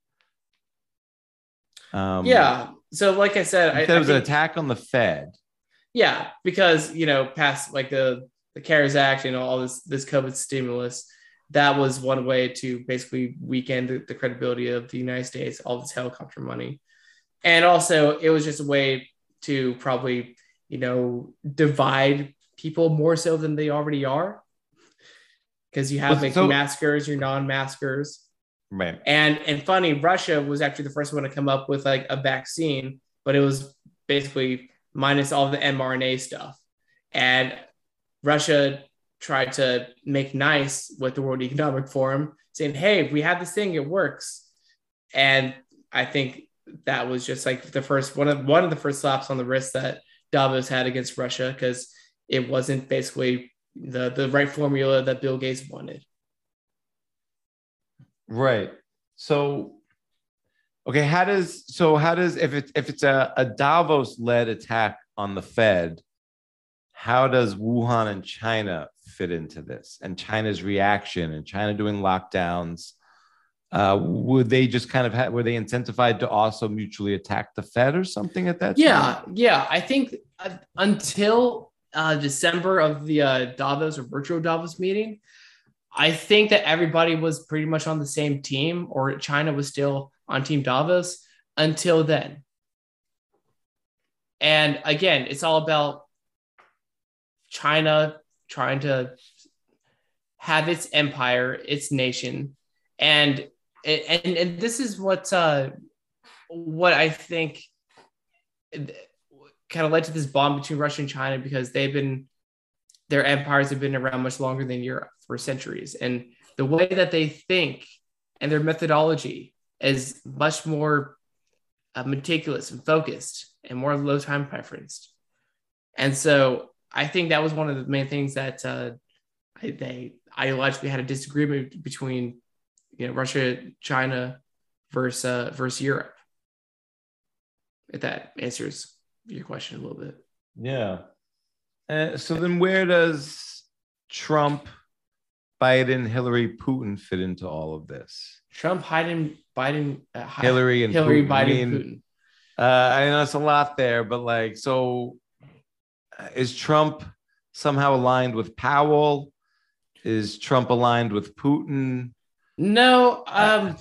Yeah. So like I said, it was an attack on the Fed. Yeah, because, you know, past like the CARES Act and all this COVID stimulus, that was one way to basically weaken the credibility of the United States, all this helicopter money. And also it was just a way to probably, you know, divide people more so than they already are, because you have maskers, your non-maskers, right? And funny, Russia was actually the first one to come up with like a vaccine, but it was basically minus all the mRNA stuff. And Russia tried to make nice with the World Economic Forum, saying, "Hey, we have this thing, it works." And I think that was just like the first one of the first slaps on the wrist that Davos had against Russia, because it wasn't basically the right formula that Bill Gates wanted. Right. So, okay, how does if it's a Davos led attack on the Fed, how does Wuhan and China fit into this, and China's reaction, and China doing lockdowns? Would they just kind of were they incentivized to also mutually attack the Fed or something at that time? Yeah. I think until December of the Davos or virtual Davos meeting, I think that everybody was pretty much on the same team, or China was still on Team Davos until then. And again, it's all about China trying to have its empire, its nation, and this is what I think kind of led to this bond between Russia and China, because their empires have been around much longer than Europe for centuries, and the way that they think and their methodology is much more meticulous and focused and more low time preferenced. And so I think that was one of the main things that they ideologically had a disagreement between, Russia, China versus Europe. If that answers your question a little bit. Yeah. So then where does Trump, Biden, Hillary, Putin fit into all of this? Trump, Biden, Hillary, Biden, Putin. I know it's a lot there, but so is Trump somehow aligned with Powell? Is Trump aligned with Putin? No, I'm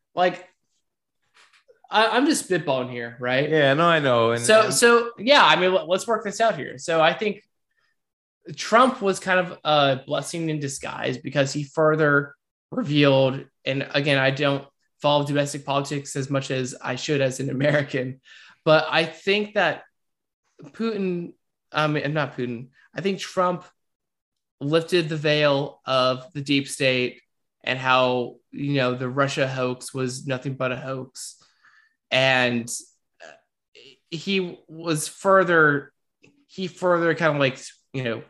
just spitballing here, right? Yeah, no, I know. So yeah, I mean, let's work this out here. So I think Trump was kind of a blessing in disguise, because he further revealed, and again, I don't follow domestic politics as much as I should as an American, but I think that I think Trump lifted the veil of the deep state and how, the Russia hoax was nothing but a hoax. And he further kind of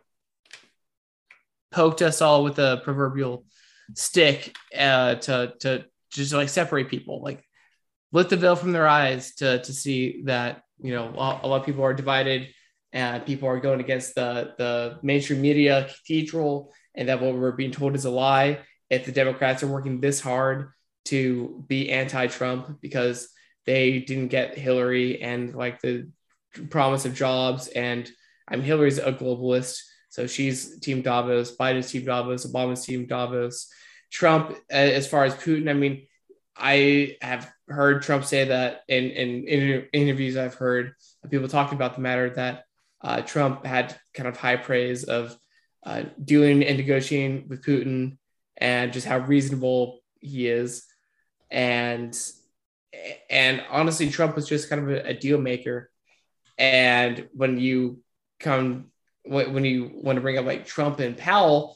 poked us all with a proverbial stick to just separate people, lift the veil from their eyes to see that, a lot of people are divided and people are going against the mainstream media cathedral, and that what we're being told is a lie. If the Democrats are working this hard to be anti-Trump because they didn't get Hillary and the promise of jobs, and Hillary's a globalist, so she's Team Davos, Biden's Team Davos, Obama's Team Davos. Trump, as far as Putin, I have heard Trump say that in interviews I've heard people talking about the matter, that Trump had kind of high praise of dealing and negotiating with Putin, and just how reasonable he is. And honestly, Trump was just kind of a deal maker. And when you want to bring up Trump and Powell,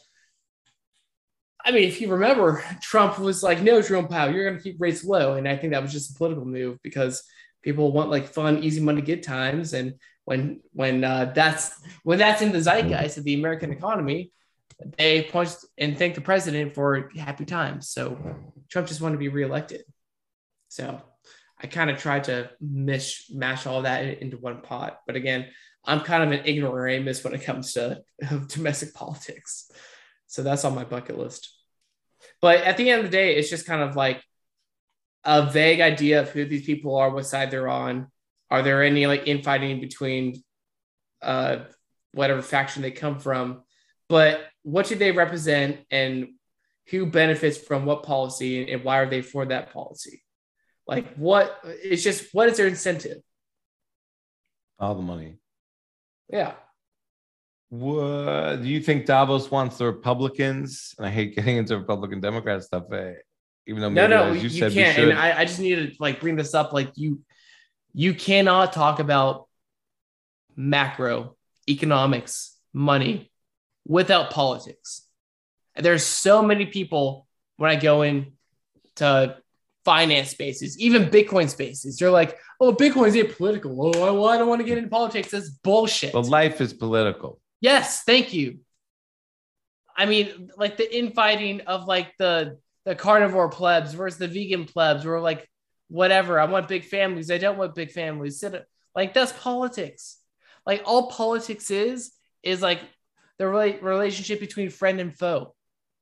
if you remember, Trump was no, Jerome Powell, you're going to keep rates low. And I think that was just a political move, because people want fun, easy money, good times. And when that's in the zeitgeist of the American economy, they point and thank the president for happy times. So Trump just wanted to be reelected. So I kind of tried to mash all that into one pot. But again, I'm kind of an ignoramus when it comes to domestic politics. So that's on my bucket list. But at the end of the day, it's just kind of a vague idea of who these people are, what side they're on. Are there any infighting between whatever faction they come from? But what do they represent, and who benefits from what policy, and why are they for that policy? What is their incentive? All the money. Yeah. What do you think Davos wants the Republicans? And I hate getting into Republican Democrat stuff, even though as you said, can't. And I just need to bring this up. You cannot talk about macro economics, money, without politics. And there's so many people when I go into finance spaces, even Bitcoin spaces, they're like, oh, Bitcoin's apolitical. Oh, well, I don't want to get into politics. That's bullshit. But life is political. Yes, thank you. I mean, like the infighting of like the carnivore plebs versus the vegan plebs, or like whatever. I want big families. I don't want big families. Like that's politics. Like all politics is like the relationship between friend and foe.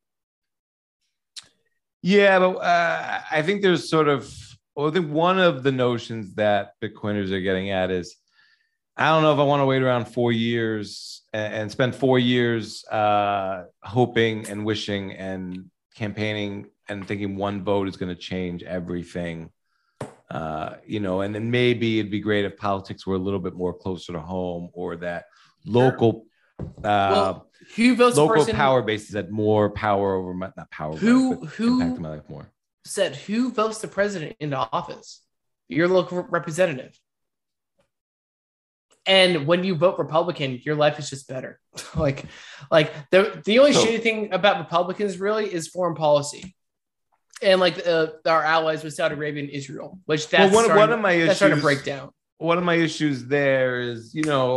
Yeah, but I think there's sort of, well, I think one of the notions that Bitcoiners are getting at is, I don't know if I want to wait around 4 years and spend 4 years hoping and wishing and campaigning and thinking one vote is going to change everything. And then maybe it'd be great if politics were a little bit more closer to home, or that local who votes local power bases had more power over not power, who impact my life more. Said who votes the president into office? Your local representative. And when you vote Republican, your life is just better. like the only shitty thing about Republicans really is foreign policy. And like our allies with Saudi Arabia and Israel, which that's one of my issues, starting to break down. One of my issues there is,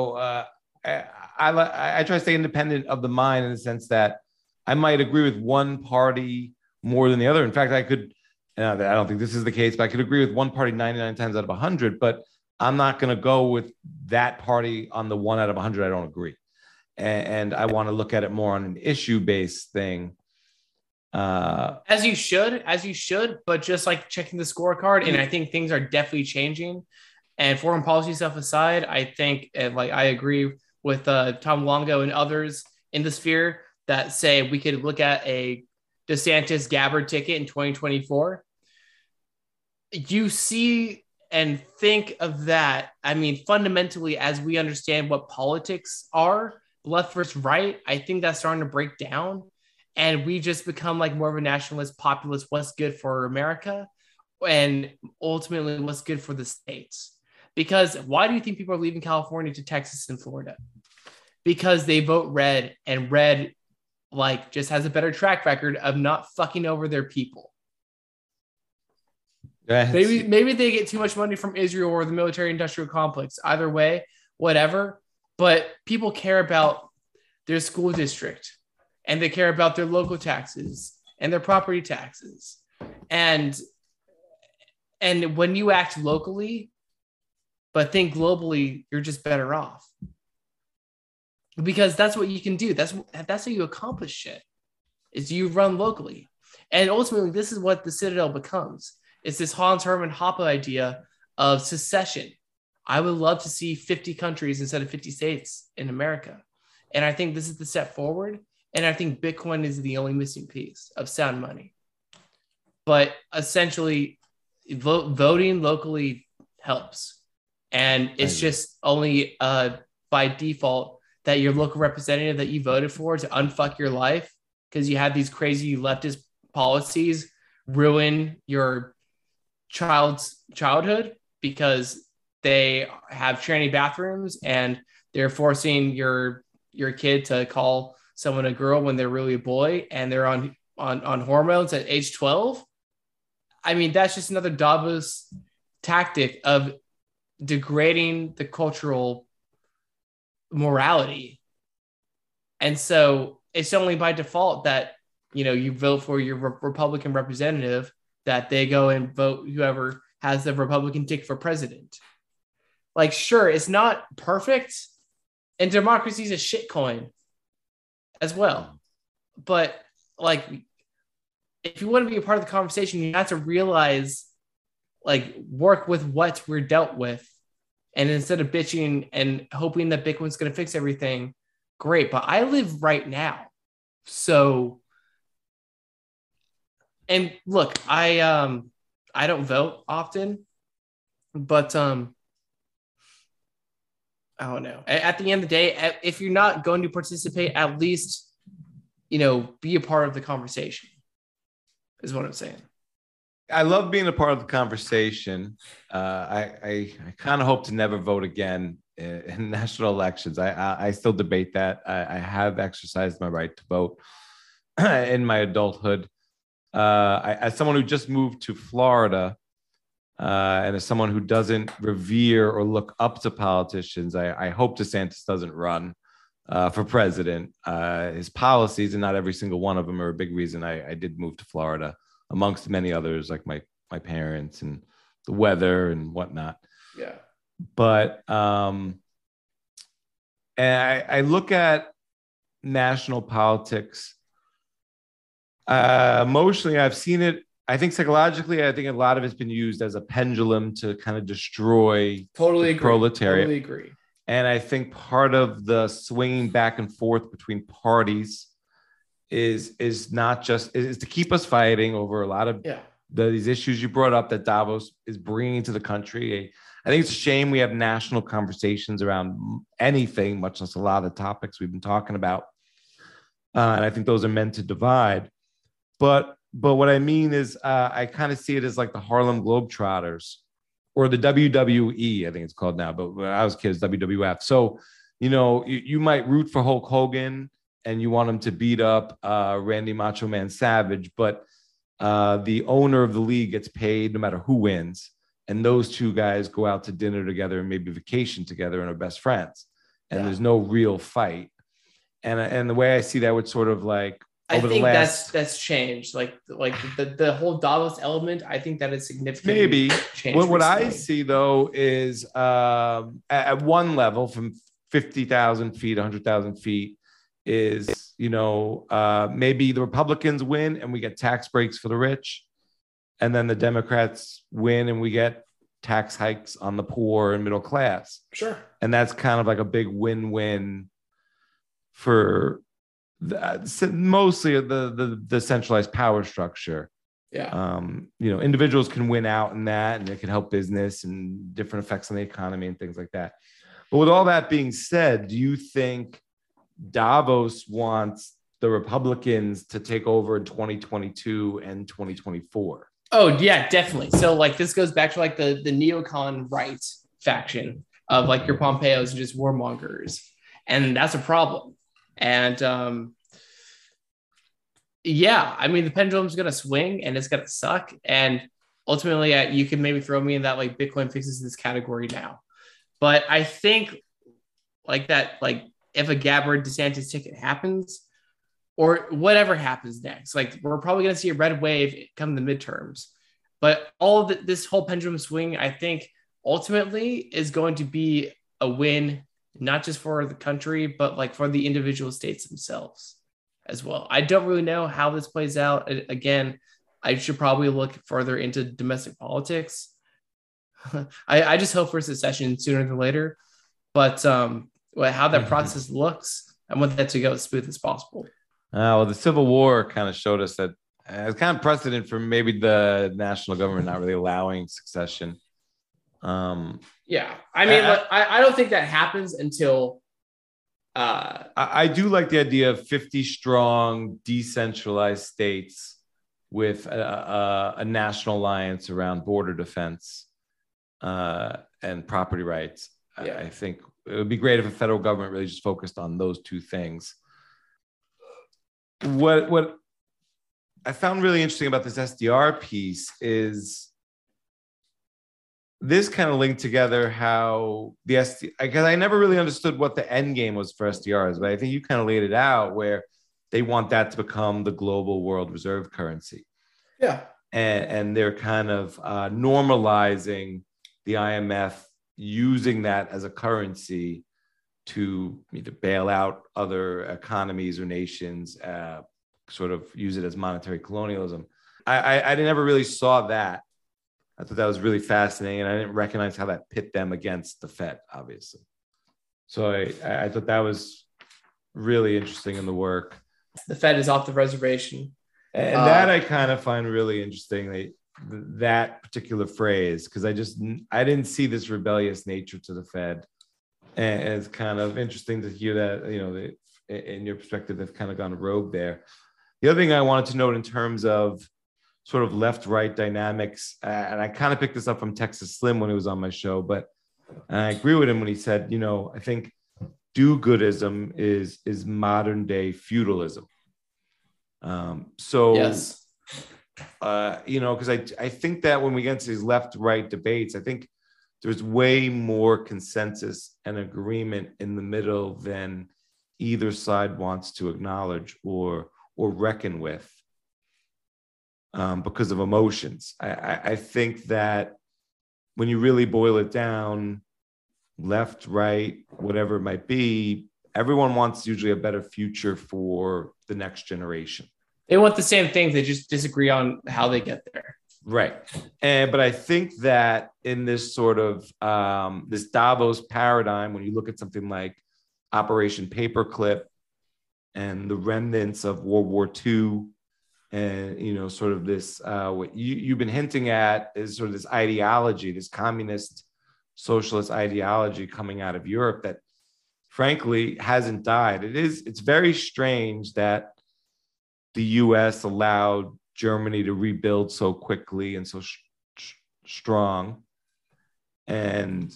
I try to stay independent of the mind in the sense that I might agree with one party more than the other. In fact, I don't think this is the case, but I could agree with one party 99 times out of 100, but I'm not going to go with that party on the 1 out of 100 I don't agree. And I want to look at it more on an issue-based thing. As you should, but just like checking the scorecard, and I think things are definitely changing. And foreign policy stuff aside, I think, like I agree with Tom Longo and others in the sphere that say we could look at a DeSantis Gabbard ticket in 2024. You see and think of that. I mean, fundamentally, as we understand what politics are, left versus right, I think that's starting to break down. And we just become like more of a nationalist, populist, what's good for America, and ultimately what's good for the states. Because why do you think people are leaving California to Texas and Florida? Because they vote red, and red like just has a better track record of not fucking over their people. Maybe they get too much money from Israel or the military industrial complex. Either way, whatever. But people care about their school district, and they care about their local taxes and their property taxes. And when you act locally, but think globally, you're just better off. Because that's what you can do. That's how you accomplish shit, is you run locally. And ultimately, this is what the Citadel becomes. It's this Hans Hermann Hoppe idea of secession. I would love to see 50 countries instead of 50 states in America. And I think this is the step forward. And I think Bitcoin is the only missing piece of sound money. But essentially, voting locally helps. And it's just only by default that your local representative that you voted for to unfuck your life because you had these crazy leftist policies ruin your child's childhood because they have tranny bathrooms and they're forcing your kid to call someone a girl when they're really a boy and they're on hormones at age 12. I mean, that's just another Davos tactic of degrading the cultural morality. And so it's only by default that, you vote for your Republican representative, that they go and vote whoever has the Republican ticket for president. Like, sure, it's not perfect, and democracy is a shitcoin as well. But like, if you want to be a part of the conversation, you have to realize, like, work with what we're dealt with. And instead of bitching and hoping that Bitcoin's going to fix everything, great. But I live right now. So, and look, I don't vote often, but I don't know. At the end of the day, if you're not going to participate, at least, be a part of the conversation is what I'm saying. I love being a part of the conversation. I kind of hope to never vote again in national elections. I still debate that. I have exercised my right to vote in my adulthood. As someone who just moved to Florida, and as someone who doesn't revere or look up to politicians, I hope DeSantis doesn't run for president. His policies, and not every single one of them, are a big reason I did move to Florida, amongst many others, like my parents and the weather and whatnot. Yeah. But and I look at national politics. Emotionally, I've seen it. I think psychologically, I think a lot of it's been used as a pendulum to kind of destroy the proletariat. Totally agree. And I think part of the swinging back and forth between parties is not just is to keep us fighting over a lot of these issues you brought up that Davos is bringing to the country. I think it's a shame we have national conversations around anything, much less a lot of the topics we've been talking about. And I think those are meant to divide. But what I mean is I kind of see it as like the Harlem Globetrotters or the WWE, I think it's called now, but when I was kids, WWF. So, you might root for Hulk Hogan and you want him to beat up Randy Macho Man Savage, but the owner of the league gets paid no matter who wins. And those two guys go out to dinner together and maybe vacation together and are best friends. And there's no real fight. And the way I see that would sort of like, I think that's changed. Like the whole Davos element, I think that is significantly maybe changed. What I see though is at one level from 50,000 feet, 100,000 feet is, maybe the Republicans win and we get tax breaks for the rich. And then the Democrats win and we get tax hikes on the poor and middle class. Sure. And that's kind of like a big win-win for mostly the centralized power structure. Yeah. Individuals can win out in that, and it can help business and different effects on the economy and things like that. But with all that being said, do you think Davos wants the Republicans to take over in 2022 and 2024? Oh yeah, definitely. So like this goes back to like the neocon right faction of like your Pompeos and just warmongers, and that's a problem. And the pendulum's gonna swing and it's gonna suck. And ultimately, you can maybe throw me in that like Bitcoin fixes this category now. But I think like that, like if a Gabbard DeSantis ticket happens, or whatever happens next, like we're probably gonna see a red wave come the midterms. But all of this whole pendulum swing, I think ultimately is going to be a win, not just for the country, but like for the individual states themselves as well. I don't really know how this plays out. Again, I should probably look further into domestic politics. I just hope for secession sooner than later. But how that process looks, I want that to go as smooth as possible. Well, the Civil War kind of showed us that it's kind of precedent for maybe the national government not really allowing succession. I don't think that happens until. I do like the idea of 50 strong decentralized states with a national alliance around border defense and property rights. Yeah. I think it would be great if the federal government really just focused on those two things. What I found really interesting about this SDR piece is this kind of linked together how the because I never really understood what the end game was for SDRs, but I think you kind of laid it out where they want that to become the global world reserve currency. Yeah. And they're kind of normalizing the IMF using that as a currency to either bail out other economies or nations, sort of use it as monetary colonialism. I never really saw that. I thought that was really fascinating, and I didn't recognize how that pit them against the Fed, obviously. So I thought that was really interesting in the work. The Fed is off the reservation. And that I kind of find really interesting, that particular phrase, because I didn't see this rebellious nature to the Fed. And it's kind of interesting to hear that, in your perspective, they've kind of gone rogue there. The other thing I wanted to note in terms of sort of left-right dynamics, and I kind of picked this up from Texas Slim when he was on my show, but And I agree with him when he said, I think do-goodism is modern day feudalism. So, Yes. because I think that when we get into these left-right debates, I think there's way more consensus and agreement in the middle than either side wants to acknowledge or reckon with, because of emotions. I think that when you really boil it down, left, right, whatever it might be, everyone wants usually a better future for the next generation. They want the same things. They just disagree on how they get there. Right. But I think that in this sort of this Davos paradigm, when you look at something like Operation Paperclip and the remnants of World War II, and sort of this what you've been hinting at is sort of this ideology, this communist socialist ideology coming out of Europe that frankly hasn't died. It's very strange that the US allowed Germany to rebuild so quickly and so strong. And,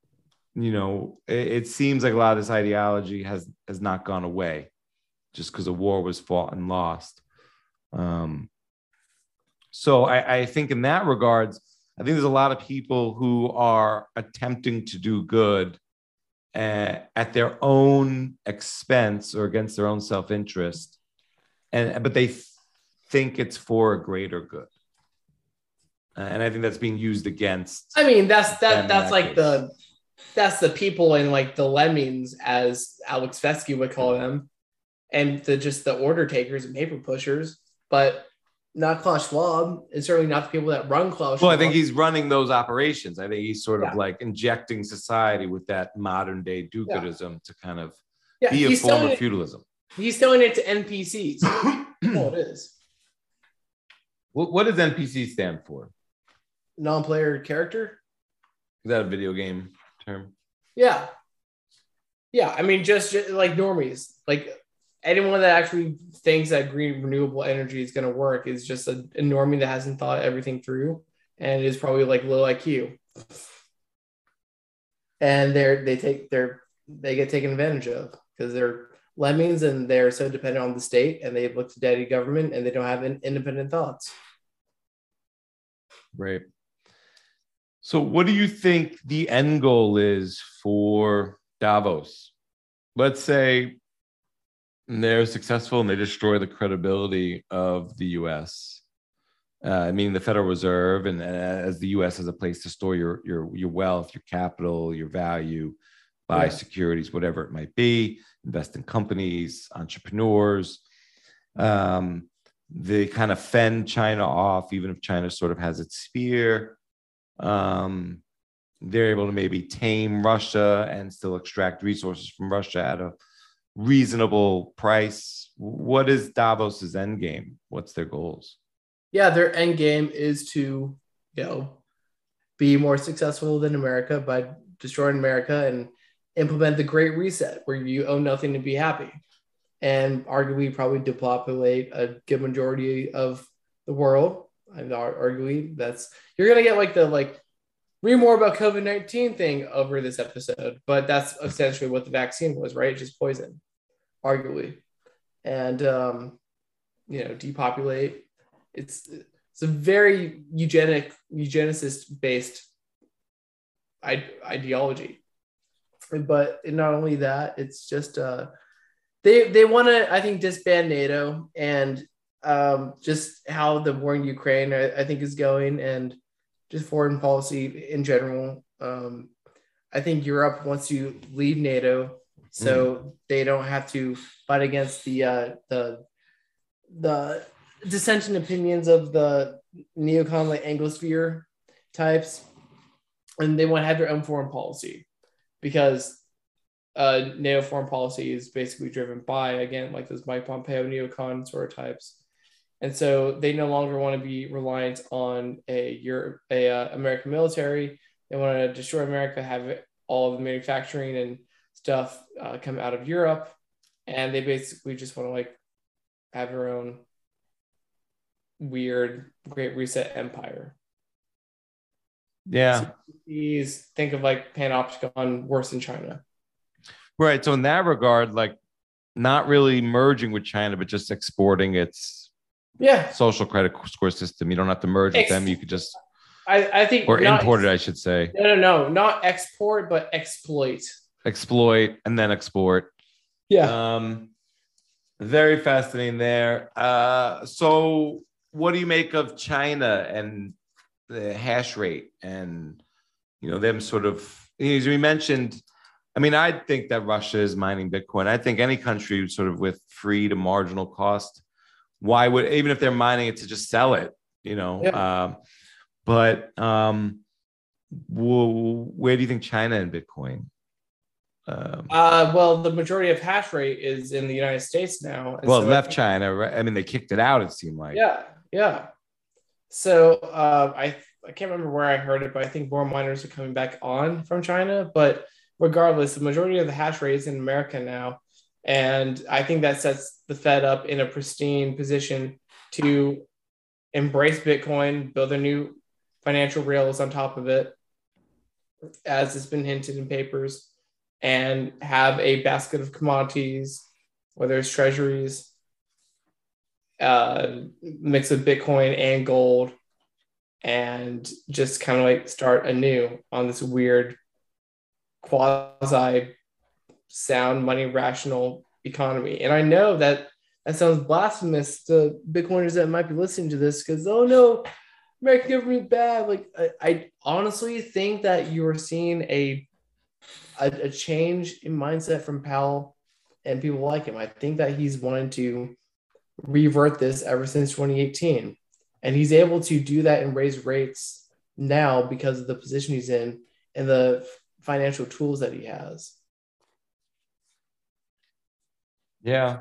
it seems like a lot of this ideology has not gone away just because a war was fought and lost. So I think in that regards, I think there's a lot of people who are attempting to do good at their own expense or against their own self-interest, but they think it's for a greater good, and I think that's being used against. I mean, that's like case. That's the people in like the lemmings, as Alex Vesky would call them, and the order takers and paper pushers, but not Klaus Schwab, and certainly not the people that run Klaus Schwab. Well, I think he's running those operations. I think he's sort of like injecting society with that modern day do-goodism to kind of be a form of feudalism. He's selling it to NPCs. Oh, it is. What does NPC stand for? Non-player character? Is that a video game term? Yeah. Yeah, I mean, just like normies. Like anyone that actually thinks that green renewable energy is going to work is just a normie that hasn't thought everything through and is probably like low IQ. And they get taken advantage of because they're lemmings and they're so dependent on the state and they look to daddy government and they don't have independent thoughts. Right. So what do you think the end goal is for Davos? Let's say they're successful and they destroy the credibility of the U.S. Meaning the Federal Reserve, and as the U.S. as a place to store your wealth, your capital, your value, buy securities, whatever it might be, invest in companies, entrepreneurs. They kind of fend China off, even if China sort of has its spear. They're able to maybe tame Russia and still extract resources from Russia at a reasonable price. What is Davos's end game? What's their goals? Yeah, their end game is to, be more successful than America by destroying America and implement the Great Reset, where you own nothing to be happy, and arguably probably depopulate a good majority of the world. And arguably, you're gonna get read more about COVID-19 thing over this episode, but that's essentially what the vaccine was, right? Just poison, arguably, and depopulate. It's a very eugenicist based ideology, but not only that, it's just they want to, I think, disband NATO, and just how the war in Ukraine I think is going, and just foreign policy in general. I think Europe wants to leave NATO so they don't have to fight against the dissension opinions of the neocon, like Anglosphere types, and they want to have their own foreign policy because NATO foreign policy is basically driven by, again, like those Mike Pompeo neocon sort of types. And so they no longer want to be reliant on American military. They want to destroy America, have all of the manufacturing and stuff come out of Europe. And they basically just want to have their own weird Great Reset empire. Yeah. CBDCs, think of like Panopticon worse than China. Right. So in that regard, like not really merging with China, but just exporting its Yeah. social credit score system. You don't have to merge with them. You could just, I think or not import it, I should say. No, not export, but exploit. Exploit and then export. Yeah. Very fascinating there. So what do you make of China and the hash rate and, them sort of, as we mentioned, I mean, I think that Russia is mining Bitcoin. I think any country sort of with free to marginal cost, why would, even if they're mining it to just sell it, Yeah. but where do you think China and Bitcoin? Well, the majority of hash rate is in the United States now. And Well, so left China, right? I mean, they kicked it out, it seemed like. Yeah. So I can't remember where I heard it, but I think more miners are coming back on from China. But regardless, the majority of the hash rate is in America now. And I think that sets the Fed up in a pristine position to embrace Bitcoin, build their new financial rails on top of it, as has been hinted in papers, and have a basket of commodities, whether it's treasuries, mix of Bitcoin and gold, and just kind of like start anew on this weird quasi sound money rational economy. And I know that sounds blasphemous to Bitcoiners that might be listening to this because, oh no, American government bad. Like I honestly think that you are seeing a change in mindset from Powell and people like him. I think that he's wanted to revert this ever since 2018. And he's able to do that and raise rates now because of the position he's in and the financial tools that he has. Yeah.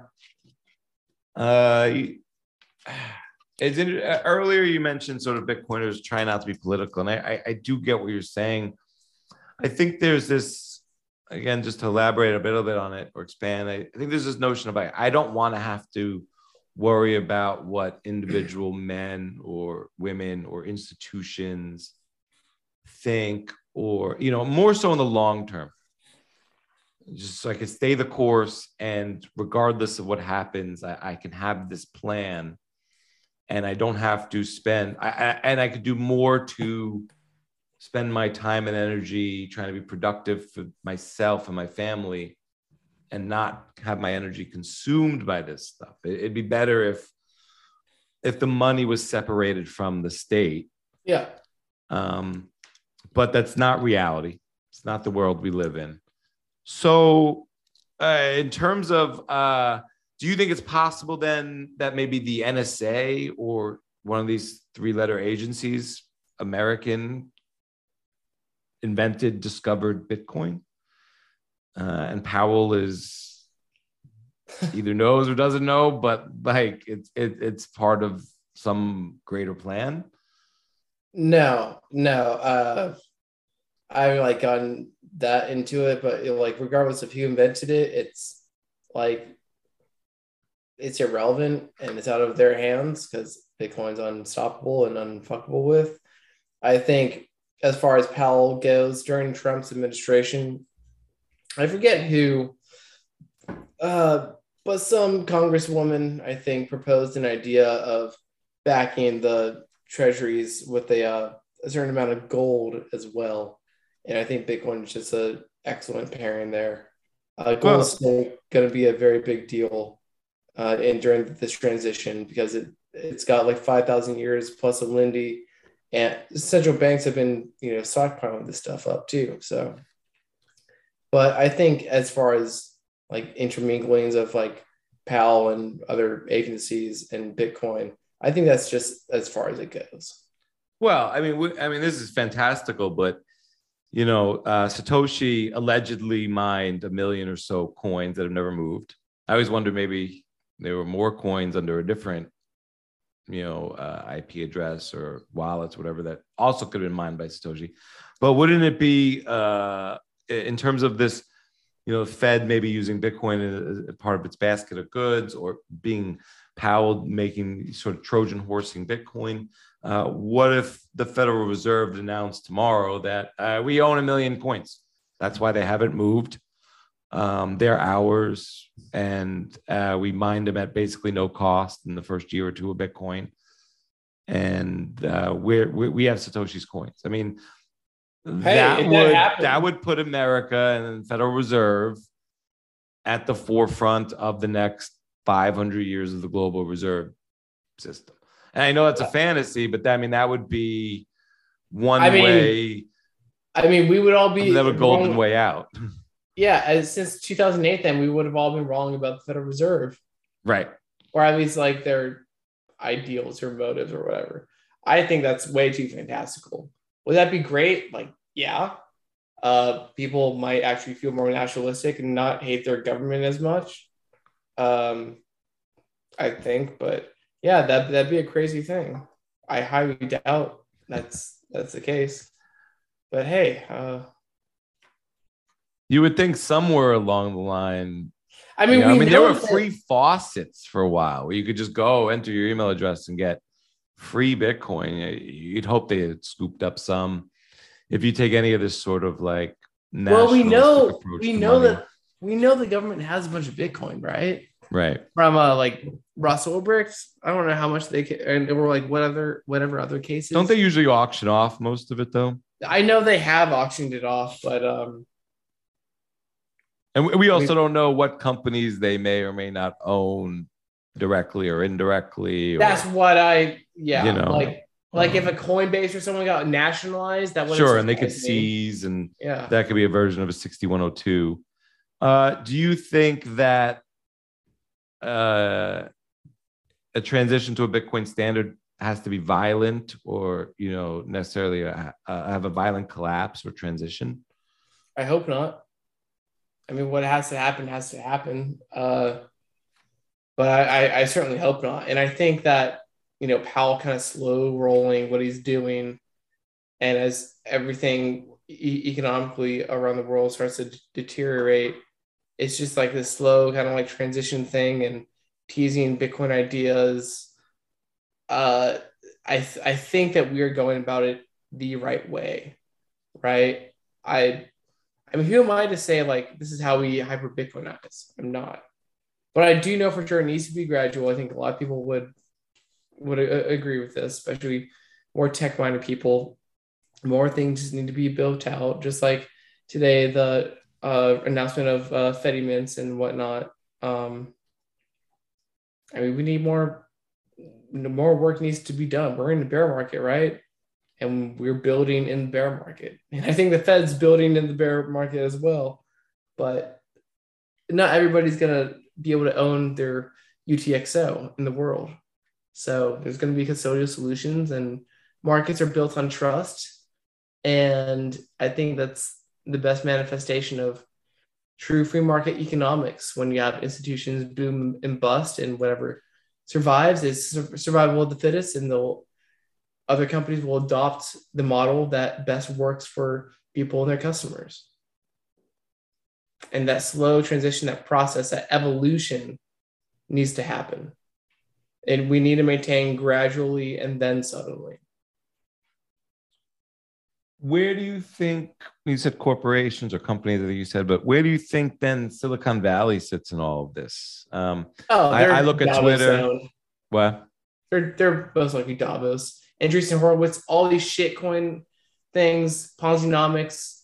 Earlier you mentioned sort of Bitcoiners trying not to be political, and I do get what you're saying. I think there's this, again, just to elaborate a little bit on it or expand, I think there's this notion about I don't want to have to worry about what individual men or women or institutions think, or, more so in the long term. Just so I can stay the course, and regardless of what happens, I can have this plan, and I don't have to spend, and I could do more to spend my time and energy trying to be productive for myself and my family and not have my energy consumed by this stuff. It'd be better if the money was separated from the state. Yeah. But that's not reality. It's not the world we live in. So in terms of, do you think it's possible then that maybe the NSA or one of these three-letter agencies, American, discovered Bitcoin? And Powell is either knows or doesn't know, but like it's part of some greater plan. No. I like gotten that into it, but like regardless of who invented it, it's like it's irrelevant and it's out of their hands because Bitcoin's unstoppable and unfuckable with. I think as far as Powell goes during Trump's administration, I forget who, but some congresswoman, I think, proposed an idea of backing the treasuries with a certain amount of gold as well. And I think Bitcoin is just an excellent pairing there. Gold is still going to be a very big deal during this transition because it's got like 5,000 years plus a Lindy, and central banks have been stockpiling this stuff up too. So. But I think as far as like interminglings of like Powell and other agencies and Bitcoin, I think that's just as far as it goes. Well, I mean, this is fantastical, but Satoshi allegedly mined 1 million or so coins that have never moved. I always wonder maybe there were more coins under a different, IP address or wallets, whatever, that also could have been mined by Satoshi. But wouldn't it be in terms of this, Fed maybe using Bitcoin as part of its basket of goods, or being Powell making sort of Trojan horsing Bitcoin? What if the Federal Reserve announced tomorrow that we own 1 million coins? That's why they haven't moved. They're ours, and we mined them at basically no cost in the first year or two of Bitcoin. And we have Satoshi's coins. I mean, that would put America and the Federal Reserve at the forefront of the next 500 years of the global reserve system. And I know it's a fantasy, but that would be one way. I mean, we would all be that would golden way out. Yeah, since 2008, then we would have all been wrong about the Federal Reserve, right? Or at least like their ideals or motives or whatever. I think that's way too fantastical. Would that be great? Like, yeah. People might actually feel more nationalistic and not hate their government as much. I think, but yeah, that'd be a crazy thing. I highly doubt that's the case. But hey, you would think somewhere along the line. I mean, there were free faucets for a while where you could just go enter your email address and get free Bitcoin. You'd hope they had scooped up some. If you take any of this sort of like we know the government has a bunch of Bitcoin, right? Right. From like Ross Ulbricht. I don't know how much they can, and or like whatever other cases. Don't they usually auction off most of it though? I know they have auctioned it off, but and we also don't know what companies they may or may not own directly or indirectly. That's what like if a Coinbase or someone got nationalized, that would sure, and they could seize, and that could be a version of a 6102. Do you think that a transition to a Bitcoin standard has to be violent, or necessarily have a violent collapse or transition? I hope not. I mean, what has to happen has to happen. But I certainly hope not. And I think that, Powell kind of slow rolling what he's doing. And as everything economically around the world starts to deteriorate, it's just like this slow kind of like transition thing and teasing Bitcoin ideas. I think that we are going about it the right way, right? I mean, who am I to say like this is how we hyper Bitcoinize? I'm not, but I do know for sure it needs to be gradual. I think a lot of people would agree with this, especially more tech-minded people. More things need to be built out, just like today the announcement of Fedimints and whatnot. I mean, we need more work needs to be done. We're in the bear market, right? And we're building in the bear market. And I think the Fed's building in the bear market as well. But not everybody's going to be able to own their UTXO in the world. So there's going to be custodial solutions, and markets are built on trust. And I think that's the best manifestation of true free market economics, when you have institutions boom and bust, and whatever survives is survival of the fittest, and other companies will adopt the model that best works for people and their customers. And that slow transition, that process, that evolution needs to happen. And we need to maintain gradually and then suddenly. Where do you think, you said corporations or companies that you said, but where do you think then Silicon Valley sits in all of this? I look at Twitter. Sound. What? They're most likely Davos. Andreessen Horowitz, all these shitcoin things, Ponzi-nomics,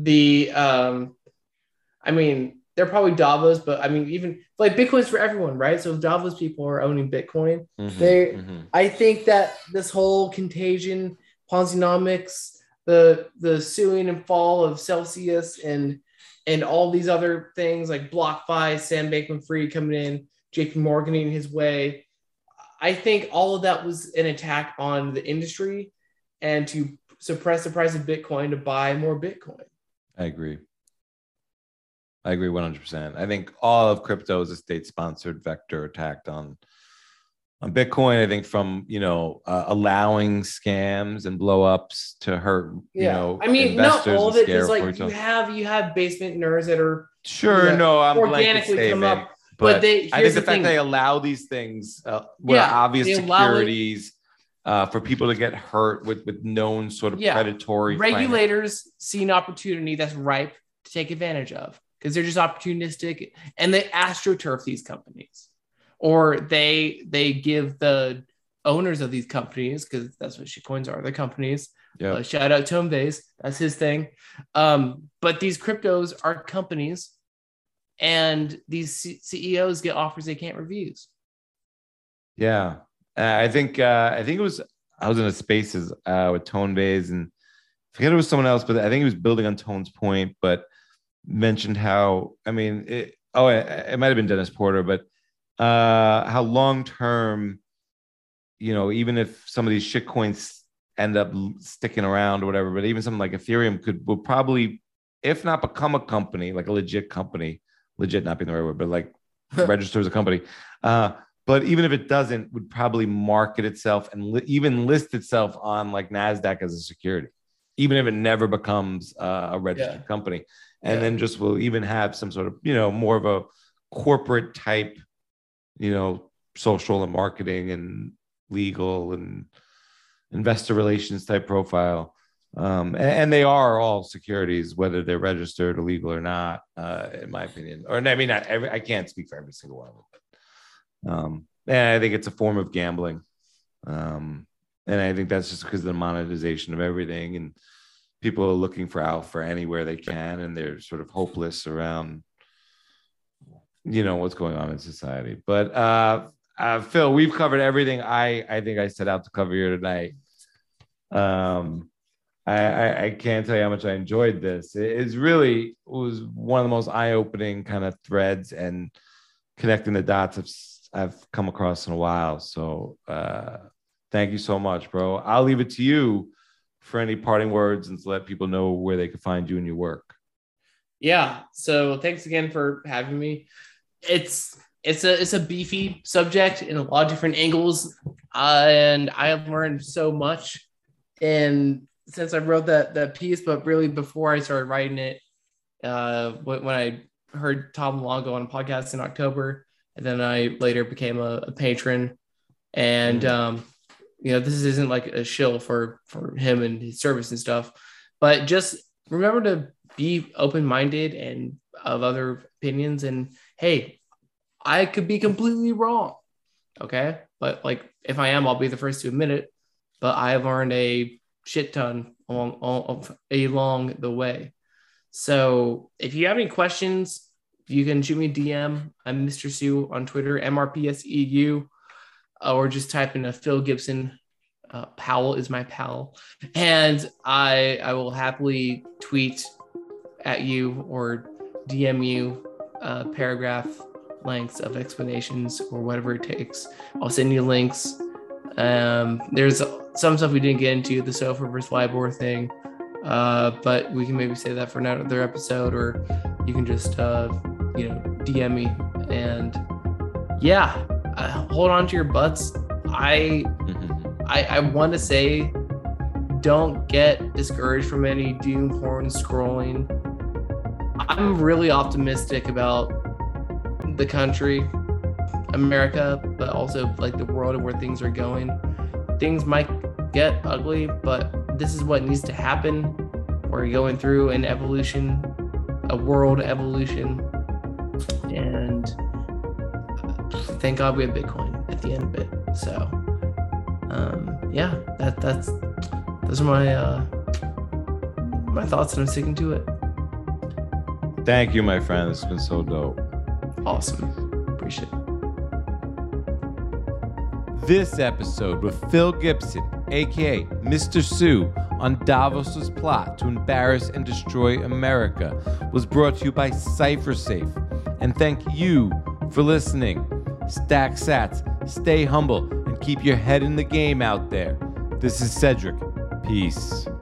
they're probably Davos, but I mean, even like Bitcoin's for everyone, right? So if Davos people are owning Bitcoin, I think that this whole contagion, Ponzi-nomics, the suing and fall of Celsius and all these other things like BlockFi, Sam Bankman-Fried coming in, JP Morgan in his way. I think all of that was an attack on the industry and to suppress the price of Bitcoin to buy more Bitcoin. I agree 100%. I think all of crypto is a state-sponsored vector attacked on Bitcoin. I think from, allowing scams and blow-ups to hurt, I mean, not all of it, because like you have basement nerds that are I'm organically come up. But I think the fact they allow these things where obvious securities for people to get hurt with known sort of predatory regulators see an opportunity that's ripe to take advantage of because they're just opportunistic and they astroturf these companies, or they give the owners of these companies, because that's what shitcoins are, the companies. Yeah. Shout out Tone Vase, that's his thing. But these cryptos are companies, and these CEOs get offers they can't refuse. Yeah, I think it was, I was in a Spaces with Tone Vase, and I forget it was someone else, but I think he was building on Tone's point, but mentioned how, I mean, it might have been Dennis Porter, but how long term, you know, even if some of these shit coins end up sticking around or whatever, but even something like Ethereum will probably, if not become a company, like a legit company, legit not being the right word, but like register as a company. But even if it doesn't, would probably market itself and even list itself on like NASDAQ as a security, even if it never becomes a registered company. And then just will even have some sort of, you know, more of a corporate type, you know, social and marketing and legal and investor relations type profile. And they are all securities, whether they're registered or legal or not, in my opinion. Or I mean, I can't speak for every single one of them. And I think it's a form of gambling. And I think that's just because of the monetization of everything. And people are looking for alpha anywhere they can. And they're sort of hopeless around, you know, what's going on in society. But Phil, we've covered everything I think I set out to cover here tonight. I can't tell you how much I enjoyed this. It was one of the most eye-opening kind of threads and connecting the dots I've come across in a while. So thank you so much, bro. I'll leave it to you for any parting words and to let people know where they can find you and your work. Yeah. So thanks again for having me. It's a beefy subject in a lot of different angles. And I have learned so much. And since I wrote that piece, but really before I started writing it, when I heard Tom Longo on a podcast in October, and then I later became a patron. And, you know, this isn't like a shill for him and his service and stuff, but just remember to be open-minded and of other opinions. And hey, I could be completely wrong. Okay. But like, if I am, I'll be the first to admit it, but I have learned a shit ton along the way. So if you have any questions, you can shoot me a DM. I'm Mr. Sue on Twitter, MRPSEU, or just type in a Phil Gibson. Powell is my pal. And I will happily tweet at you or DM you paragraph lengths of explanations or whatever it takes. I'll send you links. There's some stuff we didn't get into, the SOFR versus LIBOR thing, but we can maybe say that for another episode, or you can just DM me. And hold on to your butts. I want to say, don't get discouraged from any doom porn scrolling. I'm really optimistic about the country, America, but also like the world and where things are going. Things might get ugly, but this is what needs to happen. We're going through an evolution, a world evolution, and thank God we have Bitcoin at the end of it. So those are my thoughts, and I'm sticking to it. Thank you, my friend. This has been so dope. Awesome. Appreciate it. This episode with Phil Gibson, aka Mr. Sue, on Davos's plot to embarrass and destroy America was brought to you by CipherSafe. And thank you for listening. Stack sats, stay humble, and keep your head in the game out there. This is Cedric. Peace.